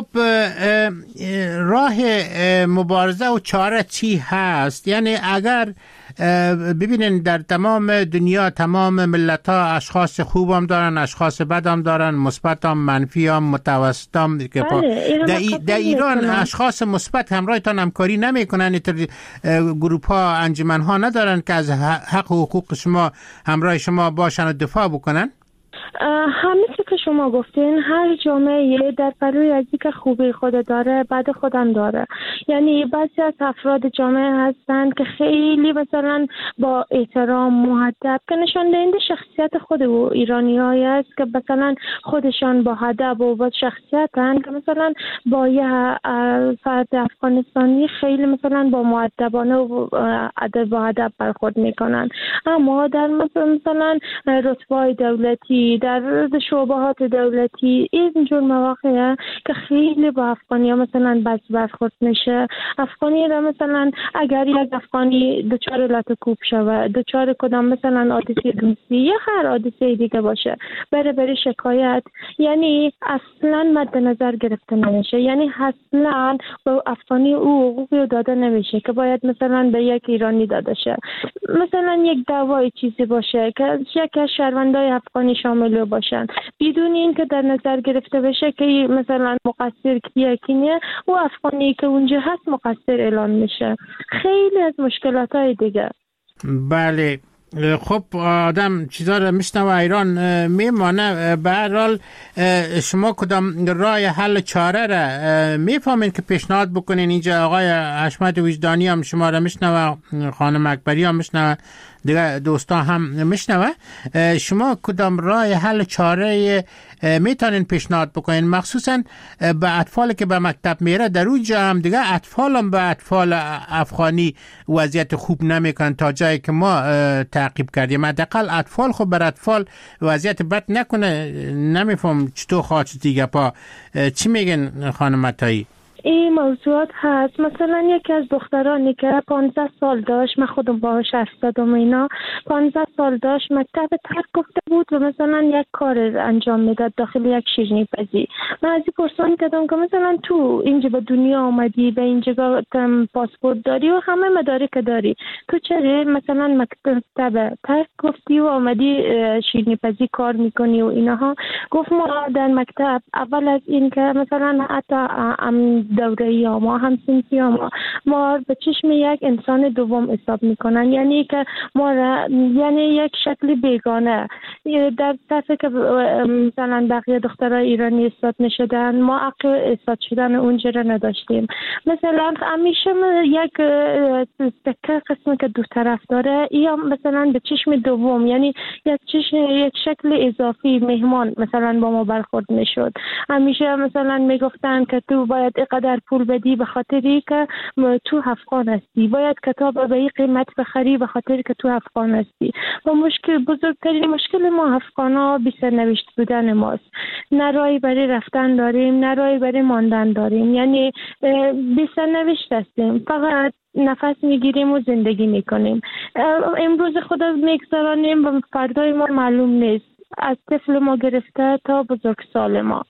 راه مبارزه و چاره چی هست؟ یعنی اگر ببینین در تمام دنیا تمام ملت ها اشخاص خوب هم دارن، اشخاص بد هم دارن، مثبت هم، منفی هم، متوسط هم. در ایران اشخاص مثبت همراهتان همکاری نمی کنن، گروپ ها، انجمن ها ندارن که از حق و حقوق شما همراه شما باشن و دفاع بکنن؟ همه که شما گفتین، هر جامعه در پروی از که خوبی خود داره بد خودم داره. یعنی بعضی از افراد جامعه هستند که خیلی مثلا با احترام، مؤدب، که نشان دهنده شخصیت خود و ایرانی‌هایی است که مثلا خودشان با ادب و با شخصیتن، که مثلا با یه فرد افغانستانی خیلی مثلا با مؤدبانه و ادب برخورد میکنن. اما در مثلا رتبه‌های دولتی، در شعبهات دولتی، اینجور مواقع که خیلی با افغانی ها مثلا بد برخورد میشه. افغانی را مثلا اگر یک افغانی دچار لاتکوب شود، دچار کدام مثلا حادثه دوستی یا هر حادثه دیگه باشه، بره شکایت، یعنی اصلا مد نظر گرفته نمیشه. یعنی اصلا به افغانی او حقوقی داده نمیشه که باید مثلا به یک ایرانی داده شه. مثلا یک دعوای چیزی باشه که یک از شهروندای افغانی شامل باشن، بدون این که در نظر گرفته بشه که مثلا مقصر کی نیه، و افغانی که اونجا هست مقصر اعلام میشه. خیلی از مشکلات های دیگه. بله. خب آدم چیزا رو میشنوه ایران میمانه. به هر حال شما کدام راه حل چاره را میفهمین که پیشنهاد بکنین؟ اینجا آقای حشمت وجدانی هم شما را میشنوه، خانم اکبری هم میشنوه، دیگه دوستا هم میشنوه. شما کدام راه حل چاره میتونین پیشنهاد بکنین، مخصوصا به اطفالی که به مکتب میره؟ در اونجا هم دیگه اطفال هم به اطفال افغانی وضعیت خوب نمیکنن تا جایی که ما تعقیب کردیم. حداقل اطفال خب بر اطفال وضعیت بد نکنه. نمیفهم چطور خواهد دیگه پا. چی میگن خانم عطایی؟ این موضوعات هست. مثلا یکی از دخترانی که 15 سال داشت، من خودم باهاش استادم، اینا 15 سال داشت، مکتب ترک گفته بود و مثلا یک کار انجام میداد داخل یک شیرینی پزی. من از این پرسان کردم که مثلا تو اینجا به دنیا آمدی، به اینجا پاسپورت داری و همه مدارک داری، تو چرا مثلا مکتب ترک گفتی و آمدی شیرینی پزی کار میکنی و اینها؟ گفت ما در مکتب اول از این که مثلا حتی دوره‌ای ما هم سنفی ما به چشم یک انسان دوم حساب میکنن، یعنی که ما یعنی یک شکل بیگانه در صفحه که مثلا بقیه دخترای ایرانی استاد نشدن، ما عقل استاد شدن اونجا را نداشتیم. مثلا همیشه یک تکه قسمی که دو طرف داره یا مثلا به چشم دوم، یعنی یک شکل اضافی مهمان مثلا با ما برخورد میشد. همیشه مثلا میگفتن که تو باید قدر پول بدی به خاطری که تو افغان هستی، باید کتاب به این قیمت بخری به خاطری که تو افغان هستی. و بزرگترین مشکل ما افغانا بی سرنوشت بودن ماست. نه راهی برای رفتن داریم، نه راهی برای ماندن داریم، یعنی بی سرنوشت هستیم، فقط نفس میگیریم و زندگی میکنیم. امروز خدا میگذرانیم و فردای ما معلوم نیست، از طفل ما گرفته تا بزرگسال ما.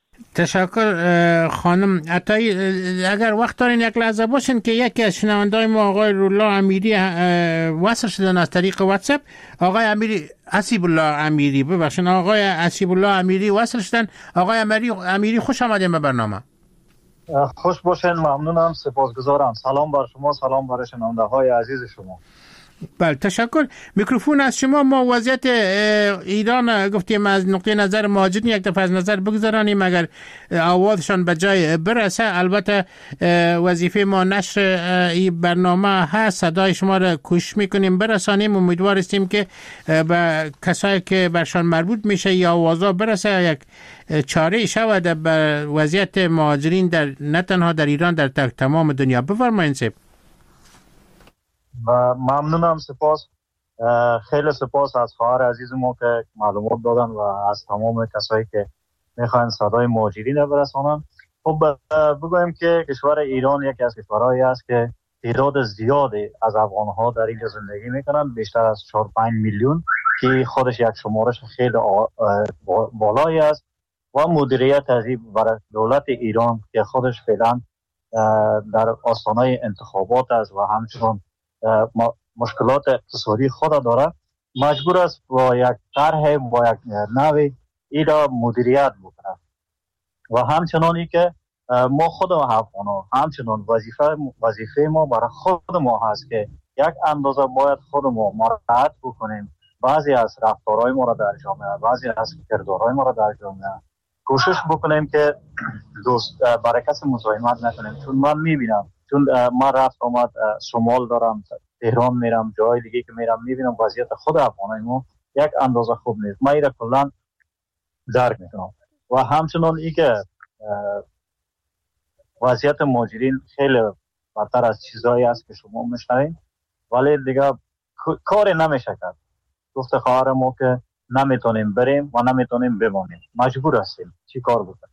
تشکر خانم عطایی. اگر وقت دارین یک لحظه باشین که یکی از شنونده‌های ما آقای رولا امیری وصل شدن از طریق واتساپ. آقای حسیب الله امیری، ببخشید آقای حسیب الله امیری وصل شدن. آقای امیری خوش آمدین به برنامه. خوش باشین، ممنونم، سپاسگزارم. سلام بر شما، سلام بر شنونده‌های عزیز شما. بله تشکر. میکروفون از شما. ما وضعیت ایران گفتیم از نقطه نظر مهاجرین یک دفعه از نظر بگذارانیم اگر آوازشان به جای برسه. البته وظیفه ما نشر این برنامه هست، صدای شما را کوشش میکنیم برسانیم. امیدوار هستیم که به کسایی که برشان مربوط میشه یا آوازا برسه، یک چاره شود به وضعیت مهاجرین در نه تنها در ایران، در تمام دنیا. بفرمایید سید. و ممنونم، سپاس، خیلی سپاس از خواهر عزیز ما که معلومات دادن و از تمام کسایی که میخواین صدای مهاجرین رو برسانن. خب بگویم که کشور ایران یکی از کشورهایی است که تعداد زیادی از افغان‌ها در اینجا زندگی میکنن، بیشتر از 4-5 میلیون، که خودش یک شمارش خیلی بالایی است و مدیریت از این برای دولت ایران که خودش فعلا در آستانه انتخابات است و همچنان مشکلات اقتصادی خود داره، مجبور است با یک طرح، با یک نوع این را مدیریت بکنه. و همچنانی که ما خود افغان‌ها همچنان وظیفه ما برای خود ما هست که یک اندازه باید خود ما مراعات بکنیم، بعضی از رفتارهای ما را در جامعه، بعضی از کردارهای ما را در جامعه کوشش بکنیم که برای کسی مزاحمت نکنیم. چون من میبینم، چون من رفت آمد شمال دارم، تهران میرم، جای دیگه که میرم، میبینم وضعیت خود افغانای ما یک اندازه خوب نیست. من ایره کلان درک میکنم. و همچنان ای که وضعیت مهاجرین خیلی بدتر از چیزایی است که شما میشنوین، ولی دیگه کاری نمیشه کرد. گفت خواهر ما که نمیتونیم بریم و نمیتونیم بمانیم، مجبور هستیم چی کار بکنیم.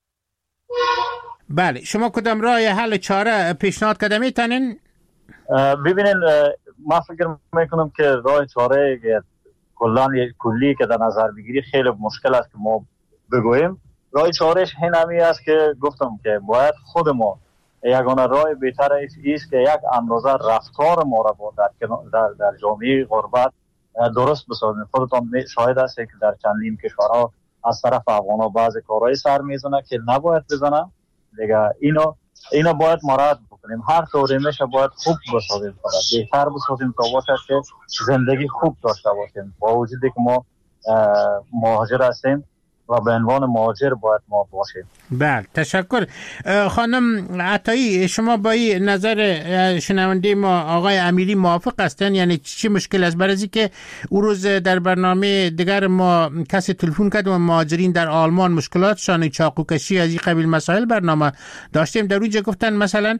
بله، شما کدام راه حل چاره پیشنهاد کرده میتونین؟ ببینین، من فکر میکنم که راه چاره کلی که در نظر بگیری خیلی مشکل است که ما بگوییم. راه چارهش همی است که گفتم که باید خود ما یگانه راه بهتر است که یک اندازه رفتار ما را در جامعه غربت درست بسازیم. خودتان شاهد هست که در چندین کشورها از طرف افغان‌ها بعضی کارهای سر میزنه که نباید بزنه دیگه. اینا باید مراعات بکنیم. کنیم. هر طوری میشه باید خوب بسازیم، فقط بهتر بسازیم تا باشه که زندگی خوب داشته باشیم. با وجودی که ما مهاجر هستیم و به عنوان مهاجر باید ما باشیم. بله، تشکر. خانم عطایی، شما با این نظر شنونده ما آقای امیری موافق هستن؟ یعنی چی مشکل است؟ برای که اون روز در برنامه دیگر ما کسی تلفن کرد و مهاجرین در آلمان مشکلاتشان چاقوکشی از این قبیل مسائل برنامه داشتیم، در اونجا گفتن مثلا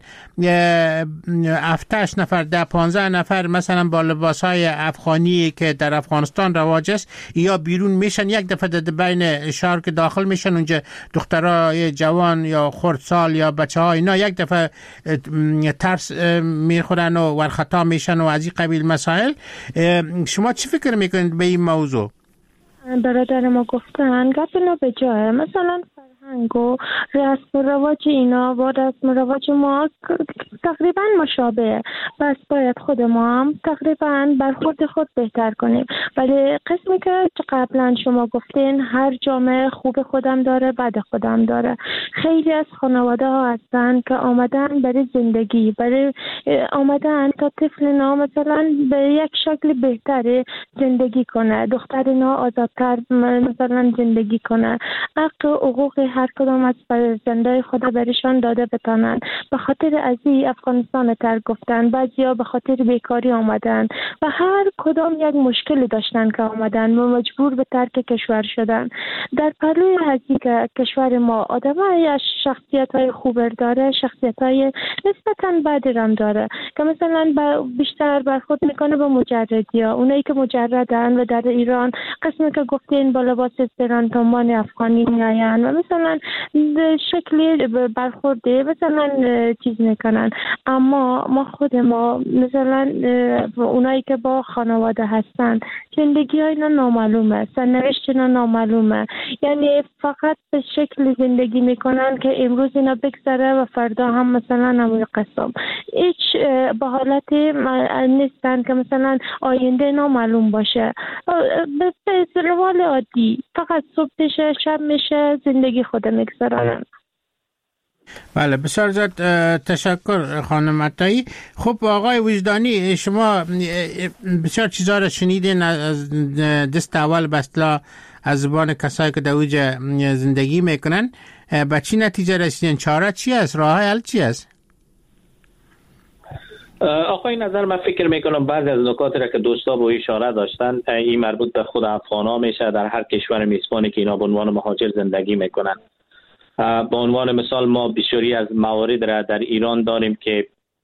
7-8 نفر 10-15 نفر مثلا با لباسهای افغانی که در افغانستان رواج است یا بیرون میشن، یک دفعه در بین شهر که داخل میشن اونجا دخترای جوان یا خردسال یا بچه ها اینا یک دفعه ترس میخورن و ورخطا میشن و از این قبیل مسائل. شما چی فکر میکنید به این موضوع؟ برادر ما گفتن گپ اینا به جایه. مثلا فرهنگ و رسم و رواج اینا با رسم و رواج ما تقریبا مشابه، بس باید خود ما هم تقریبا برخورد خود بهتر کنیم. ولی قسمی که قبلا شما گفتین هر جامعه خوب خودم داره بد خودم داره. خیلی از خانواده ها هستن که آمدن برای زندگی، برای آمدن تا طفل نا مثلا به یک شکل بهتری زندگی کنه، دختر نا آزادتر مثلا زندگی کنه، حق حقوق هر کدام از فرزندای خدا برشان داده بتانن. به خاطر ازی افغانستان تر گفتن، بعضیا به خاطر بیکاری آمدن و هر کدام یک مشکلی داشتن که آمدن و مجبور به ترک کشور شدن. در پلوی ازی که کشور ما آدمای از شخصیت‌های خوب داره، شخصیت‌های نسبتاً بدی هم داره که مثلا بیشتر برخورد میکنه با مجردیا، اونایی که مجردن و در ایران قسمی که گفتین با لباس زیران تنبان افغانی میاین و مثلا شکلی برخورده مثلا چیز میکنن. اما ما خود ما مثلا اونایی که با خانواده هستن زندگی ها اینا نامعلومه، سرنوشت اینا نامعلومه، یعنی فقط به شکل زندگی میکنن که امروز اینا بگذره و فردا هم مثلا همون قسم. هیچ به حالتی نیستن که مثلا آینده نامعلوم باشه. به روال عادی فقط صبح میشه شب میشه زندگی خود میگذرانن. بله، بسیار زیاد تشکر خانم عطایی. خب آقای وجدانی، شما بسیار چیزا را شنیدین از دست اول بسلا از زبان کسایی که در اوجه زندگی میکنن. به چی نتیجه رسیدین؟ چاره چی است؟ راه حل چی است؟ آقای نظر من فکر میکنم بعضی از نکاتی را که دوستا با اشاره داشتن این مربوط به خود افغانا میشه در هر کشور میزبانی که اینا به عنوان مهاجر زندگی میکنن. به عنوان مثال ما بسیاری از موارد را در ایران داریم که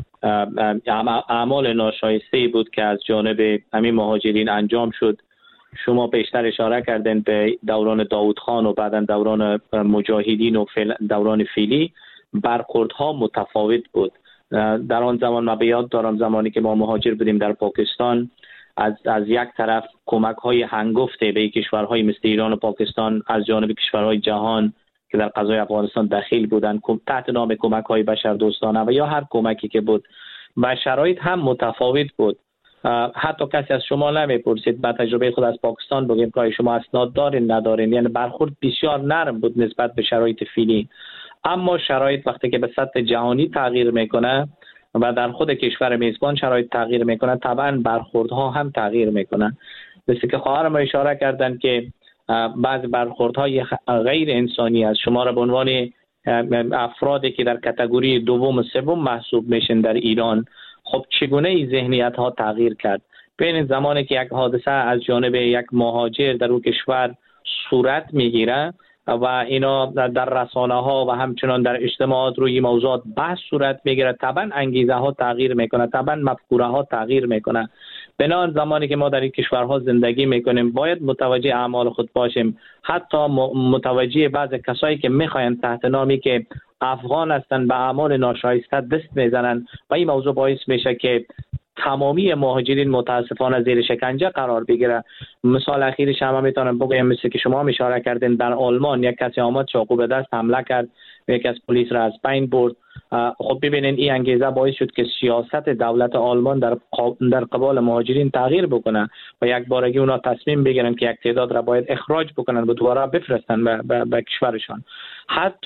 اعمال ناشایسته بود که از جانب همین مهاجرین انجام شد. شما بیشتر اشاره کردین به دوران داوود خان و بعدا دوران مجاهدین و دوران فیلی برخوردها متفاوت بود. در آن زمان من به یاد دارم زمانی که ما مهاجر بودیم در پاکستان، از یک طرف کمک های هنگفته به کشورهای مثل ایران و پاکستان از جانب کشورهای جهان که در قضای افغانستان دخیل بودند تحت نام کمک های بشردوستانه و یا هر کمکی که بود و شرایط هم متفاوت بود. حتی کسی از شما نمیپرسید، با تجربه خود از پاکستان بگیم که شما اسناد دارین ندارین، یعنی برخورد بسیار نرم بود نسبت به شرایط فعلی. اما شرایط وقتی که به سطح جهانی تغییر میکنه و در خود کشور میزبان شرایط تغییر میکنه، طبعا برخوردها هم تغییر میکنن. مثل که خواهرم اشاره کردن که بعض برخوردهای غیر انسانی از شما را به عنوان افرادی که در کاتگوری دوم و سوم محسوب میشن در ایران، خب چگونه این ذهنیت ها تغییر کرد؟ ببینید زمانی که یک حادثه از جانب یک مهاجر در اون کشور صورت میگیره و اینا در رسانه ها و همچنان در اجتماعات روی موضوعات بحث صورت میگیره، طبعا انگیزه ها تغییر میکنه، طبعا مفکوره ها تغییر میکنه. بنابراین زمانی که ما در این کشورها زندگی میکنیم باید متوجه اعمال خود باشیم، حتی متوجه بعض کسایی که میخواین تحت نامی که افغان هستن به اعمال ناشایسته دست میزنن و این موضوع باعث میشه که تمامی مهاجرین متاسفانه زیر شکنجه قرار بگیره. مثال اخیرش هم میتونم بگم، مثل که شما اشاره کردین در آلمان یک کسی آمد چاقو به دست حمله کرد و یک از پلیس را از بین برد. خب ببینین این انگیزه باعث شد که سیاست دولت آلمان در قبال مهاجرین تغییر بکنه و یک بارگی اونا تصمیم بگیرن که یک تعداد را باید اخراج بکنن و دوباره بفرستن به کشورشان. حتی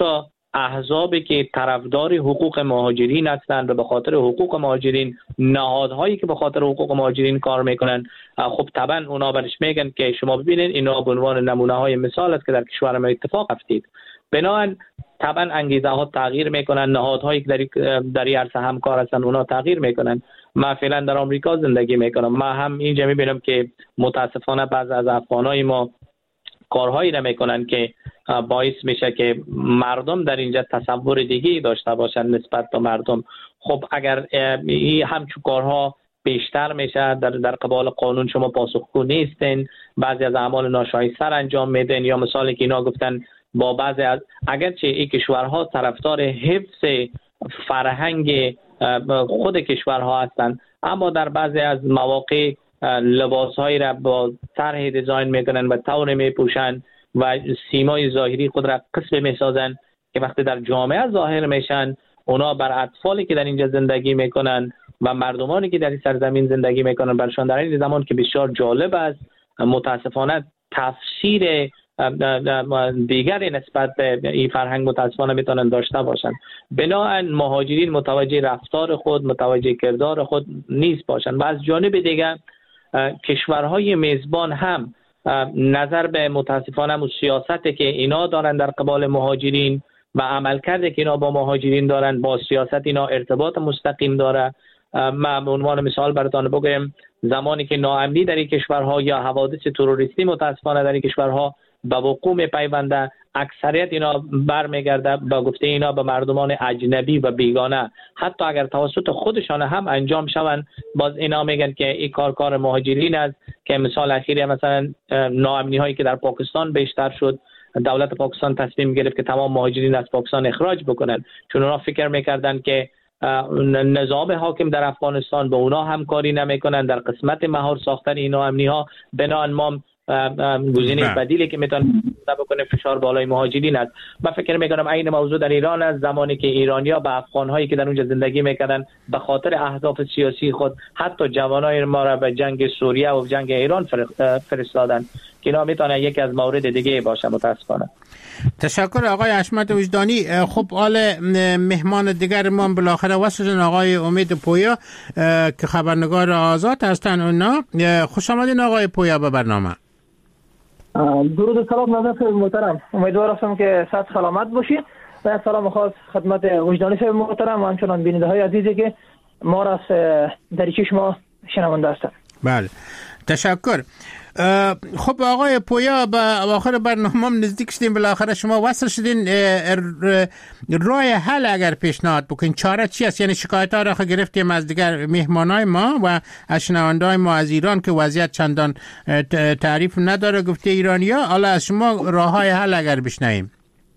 احزابی که طرفدار حقوق مهاجرین هستند و به خاطر حقوق مهاجرین، نهادهایی که به خاطر حقوق مهاجرین کار میکنن، خب طبعا اونا برش میگن که شما ببینید اینا به عنوان نمونه های مثال است که در کشور ما اتفاق افتید. بنابراین طبعا انگیزه ها تغییر میکنن، نهادهایی که در این عرصه همکار هستن اونا تغییر میکنن. من فعلا در آمریکا زندگی میکنم، من هم اینجا میبینم که متاسفانه بعضی از افغانای ما کارهایی نمیکنن که باعث میشه که مردم در اینجا تصور دیگه داشته باشن نسبت به مردم. خب اگر این همچون کارها بیشتر میشه، در قبال قانون شما پاسخگو نیستین، بعضی از اعمال ناشایسته انجام میدین، یا مثالی که اینا گفتن با بعضی از اگرچه این کشورها طرفدار حفظ فرهنگ خود کشورها هستند، اما در بعضی از مواقع لباسهایی را با طرح دیزاین میکنن و طور میپوشن و سیمای ظاهری خود را قسم میسازن که وقتی در جامعه ظاهر میشن اونا بر اطفالی که در اینجا زندگی میکنن و مردمانی که در این سرزمین زندگی میکنن برشان در این زمان که بسیار جالب است، متاسفانه تفسیر دیگری نسبت به این فرهنگ متاسفانه میتونن داشته باشن. بنابراین مهاجرین متوجه رفتار خود، متوجه کردار خود نیست باشن. و از جانب دیگر کشورهای میزبان هم نظر به متاسفانه سیاستی که اینا دارن در قبال مهاجرین و عملکردی که اینا با مهاجرین دارن، با سیاست اینا ارتباط مستقیم داره. من به عنوان مثال براتون بگم زمانی که ناامنی در این کشورها یا حوادث تروریستی متاسفانه در این کشورها به وقوع میپیونده، اکثریت اینا برمیگرده به گفته اینا به مردمان اجنبی و بیگانه، حتی اگر توسط خودشان هم انجام شوند باز اینا میگن که این کار مهاجرین است. که مثال اخیری مثلا ناامنی هایی که در پاکستان بیشتر شد، دولت پاکستان تصمیم گرفت که تمام مهاجرین از پاکستان اخراج بکنن، چون اونا فکر میکردن که نظام حاکم در افغانستان به اونا همکاری نمیکنن در قسمت مهار ساختن این ناامنی ها. بنابراین ما گزینه بدیلی که میتونه بکنه فشار بالای مهاجرین است. من فکر میکنم این موضوع در ایران است، زمانی که ایرانیا به افغان‌هایی که در اونجا زندگی میکردن به خاطر اهداف سیاسی خود حتی جوانای ما را به جنگ سوریه و جنگ ایران فرستادن که اینا میتونه یکی از موارد دیگه باشه متاسفانه. تشکر آقای حشمت وجدانی. خب حال مهمان دیگر ما بالاخره وصل آقای امید پویا که خبرنگار آزاد هستن. اونا خوش آمدین آقای پویا به برنامه. درود و سلام نظر محترم، امیدوار هستم که صحت سلامت باشید و سلام خاص خدمت وجدانی صاحب محترم و همچنان بیننده های عزیزی که ما را دریچه شما شنونده هستند. بله تشکر. خب آقای پویا به آخر برنامه نزدیک شدیم، بالاخره شما وصل شدین. راه حل اگر پیشنهاد بکنین چاره چی است؟ یعنی شکایت ها را گرفتیم از دیگر مهمانای ما و از شنونده‌های ما از ایران که وضعیت چندان تعریف نداره گفته ایرانیا، حالا از شما راه های حل اگر بشنویم.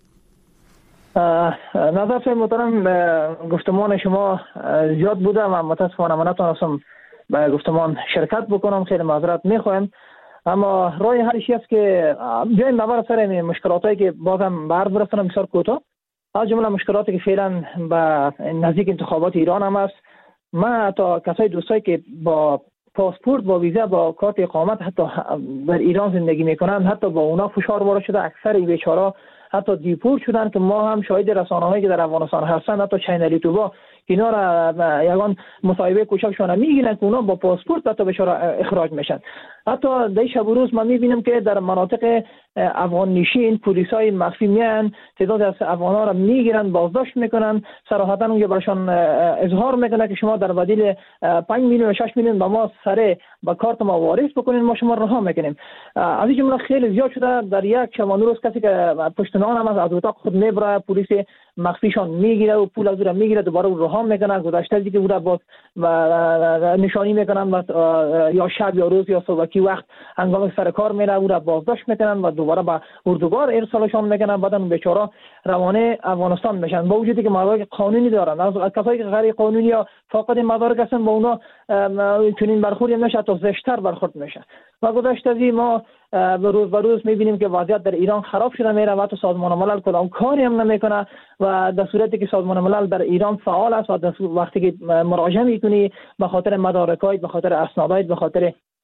نظر محترم گفتمان شما زیاد بوده و متاسفانه من نتونستم به گفتمان شرکت بکنم، خیلی معذرت میخوایم. اما راه حلش است که بیایم نظر سر این مشکلاتی که بازم بر برسونم بسیار کوتاه، از جمله مشکلاتی که فعلا به نزدیک انتخابات ایران هم است. من تا کسای دوستایی که با پاسپورت، با ویزا، با کارت اقامت حتی در ایران زندگی میکنن، حتی با اونا فشار وارد شده، اکثر این بیچارا حتی دیپورت شدن که ما هم شاهد رسانه‌هایی که در افغانستان هستند، حتی چینل یوتیوب اینا را یگان مصاحبه کوچکشون میگیرن که اونا با پاسپورت حتی بیچاره اخراج میشن. حتی در شب و روز ما میبینیم که در مناطق افغان نشین پلیسای مخفی میان تعداد از افغانا را میگیرن، بازداشت میکنن، صراحتا اونجا براشون اظهار میکنن که شما در بدیل 5 میلیون و 6 میلیون با ما سره با کارت ما واریز بکنین، ما شما رها میکنیم. از این جمله خیلی زیاد شده. در یک شبانه روز کسی که پشت نان هم از اتاق خود میبره، پلیس مخفیشان میگیره و پول از او را میگیره، دوباره او رها میکنن. گذشته دیگه او را باز نشانی میکنن یا شب یا روز یا صبحی وقت هنگام سر کار میره او را بازداشت میکنن و دوباره به اردوگاه ارسالشان میکنن. بعد اون بیچاره روانه افغانستان میشن با وجودی که مدارک قانونی دارن. از کسایی که غیر قانونی یا فاقد مدارک هستن با اونا چنین برخوردی نمیشه، تا زشتر برخورد میشه. و گذشته از ما روز به روز میبینیم که وضعیت در ایران خراب شده میره و تو سازمان ملل کدام کاری هم نمیکنه و در صورتی که سازمان ملل در ایران فعال است و وقتی که مراجعه میکنی به خاطر مدارکات، به خاطر اسنادات، به خاطر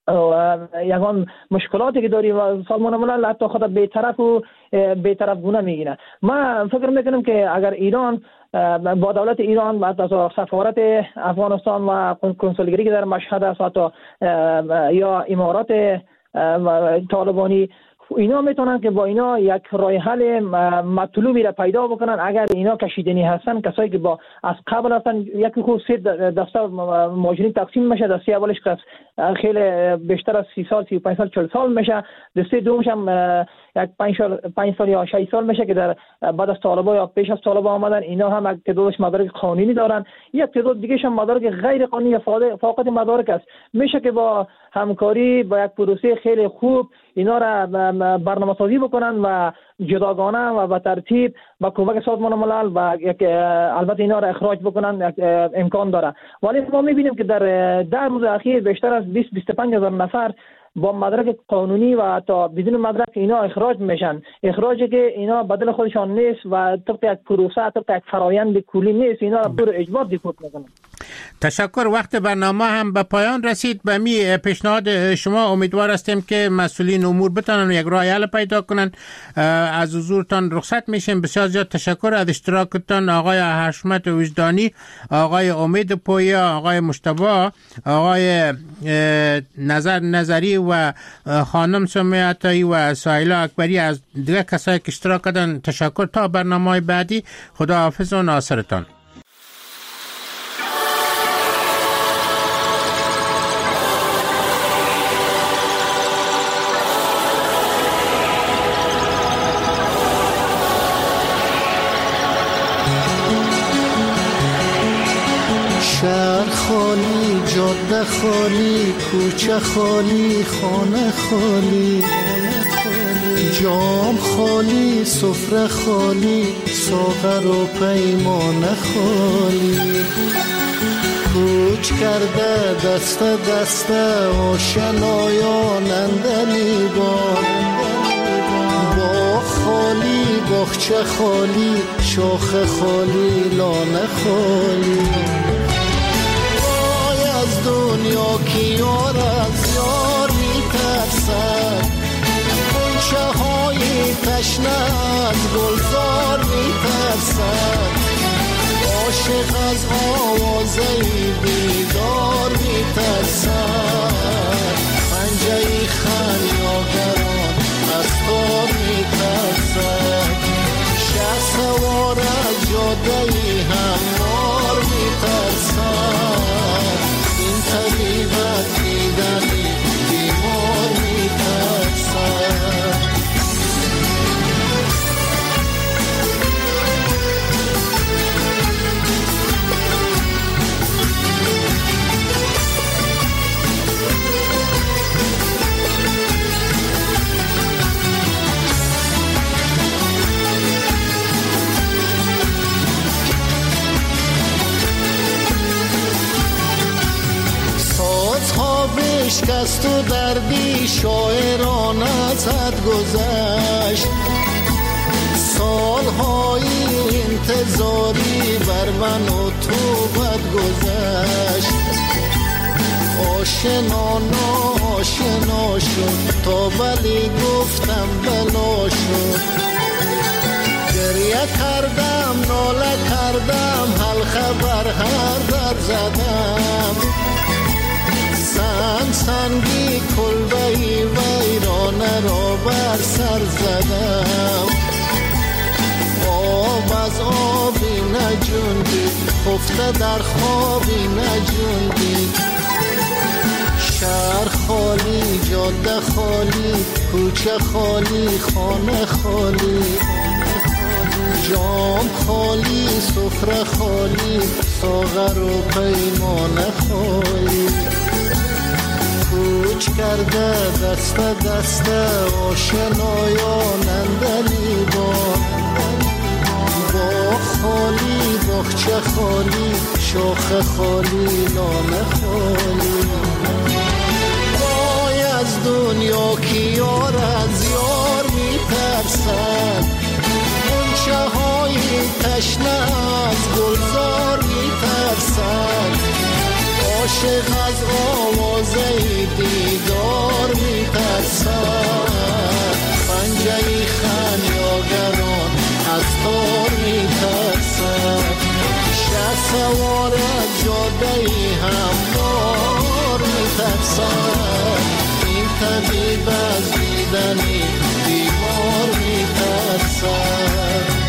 یگان مشکلاتی که داری و سازمان ملل حتی خود بی‌طرف گونه میگینه. من فکر میکنم که اگر ایران با دولت ایران و سفارت افغانستان و کنسولگری که در مشهد است یا امارات طالبانی، اینا میتونن که با اینا یک راه حل مطلوبی را پیدا بکنن. اگر اینا کشیدنی هستن، کسایی که با از قبل هستن، یکی خود 3 دسته مهاجرین تقسیم میشه. دسته اولش که خیلی بیشتر از 30 سال 35 سال 40 سال میشه. دسته دومش هم یک 5 سال یا 6 سال میشه که در بعد از طالبان یا پیش از طالبان آمدن. اینا هم یک تعدادش مدارک قانونی دارن، یک تعداد دیگه هم مدارک غیر قانونی یا فاقد مدارک است. میشه که با همکاری با یک پروسه خیلی خوب اینا را برنامه سازی بکنن و جداگانه و به ترتیب با کمک سازمان ملل و البته اینا را اخراج بکنن امکان داره. ولی ما میبینیم که در روز اخیر بیشتر از 20-25 هزار نفر با مدرک قانونی و تا بدون مدرک اینا اخراج میشن. اخراجی که اینا بدل خودشان نیست و طبق یک پروسه، طبق یک فرایند کلی نیست، اینا را پر اجبار دیپورت میکنن. تشکر. وقت برنامه هم به پایان رسید. به می پیشنهاد شما امیدوار هستیم که مسئولین امور بتونن یک راه حل پیدا کنن. از حضورتان رخصت میشیم. بسیار زیاد تشکر از اشتراکتان آقای حشمت وجدانی، آقای امید پویا، آقای مجتبی، آقای نظری و خانم سمیه عطایی و سایلا اکبری. از دیگه کسایی که اشتراک کردن تشکر. تا برنامه بعدی، خدا حافظ و ناصرتان. شهر خالی، جاده خالی، کوچه خالی، خانه خالی، جام خالی، سفره خالی، ساغر و پیمانه خالی. کوچ کرده دسته دسته آشنایان اندلی با خالی، باغچه خالی، شاخ خالی، لانه خالی. از دنیا کی یار از یار میترسد، غنچه های تشنه از گلزار میترسد. عاشق از آوازه بیدار میترسد، پنجه خریاگران از تار میترسد. شه سوار از جاده هموار میترسد، این طبیبت دیدنی بیمار میترسد. بشکست و دردی شاعران ازت گذشت، سالهای انتظاری بر من و تو بد گذشت. آشنا ناشنا شد تا ولی گفتم بلا شد. گریه کردم ناله کردم حلقه بر هر در زدم. سنگی کلبهی ویرانه را بر سر زدم. آب از آبی نجوندی، خفته در خوابی نجوندی. شهر خالی، جاده خالی، کوچه خالی، خانه خالی. جام خالی، سفره خالی، ساغر و پیمانه خالی. کوچ کرده دسته دسته آشنایان اندلی با خالی، باغچه خالی، شاخ خالی، لانه خالی. وای از دنیا کی یار از یار میترسد، غنچه های تشنه از گلزار میترسد. عاشق از آوازه دیدار سوار از جاده هموار میترسد، این طبیب از دیدن بیمار میترسد.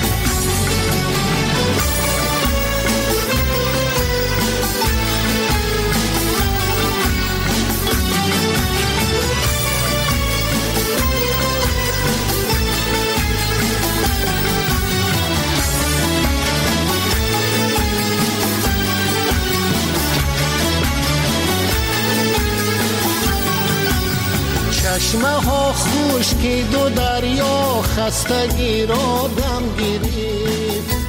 چشمه ها خشکی دو دریا خستگی را دم گیرید،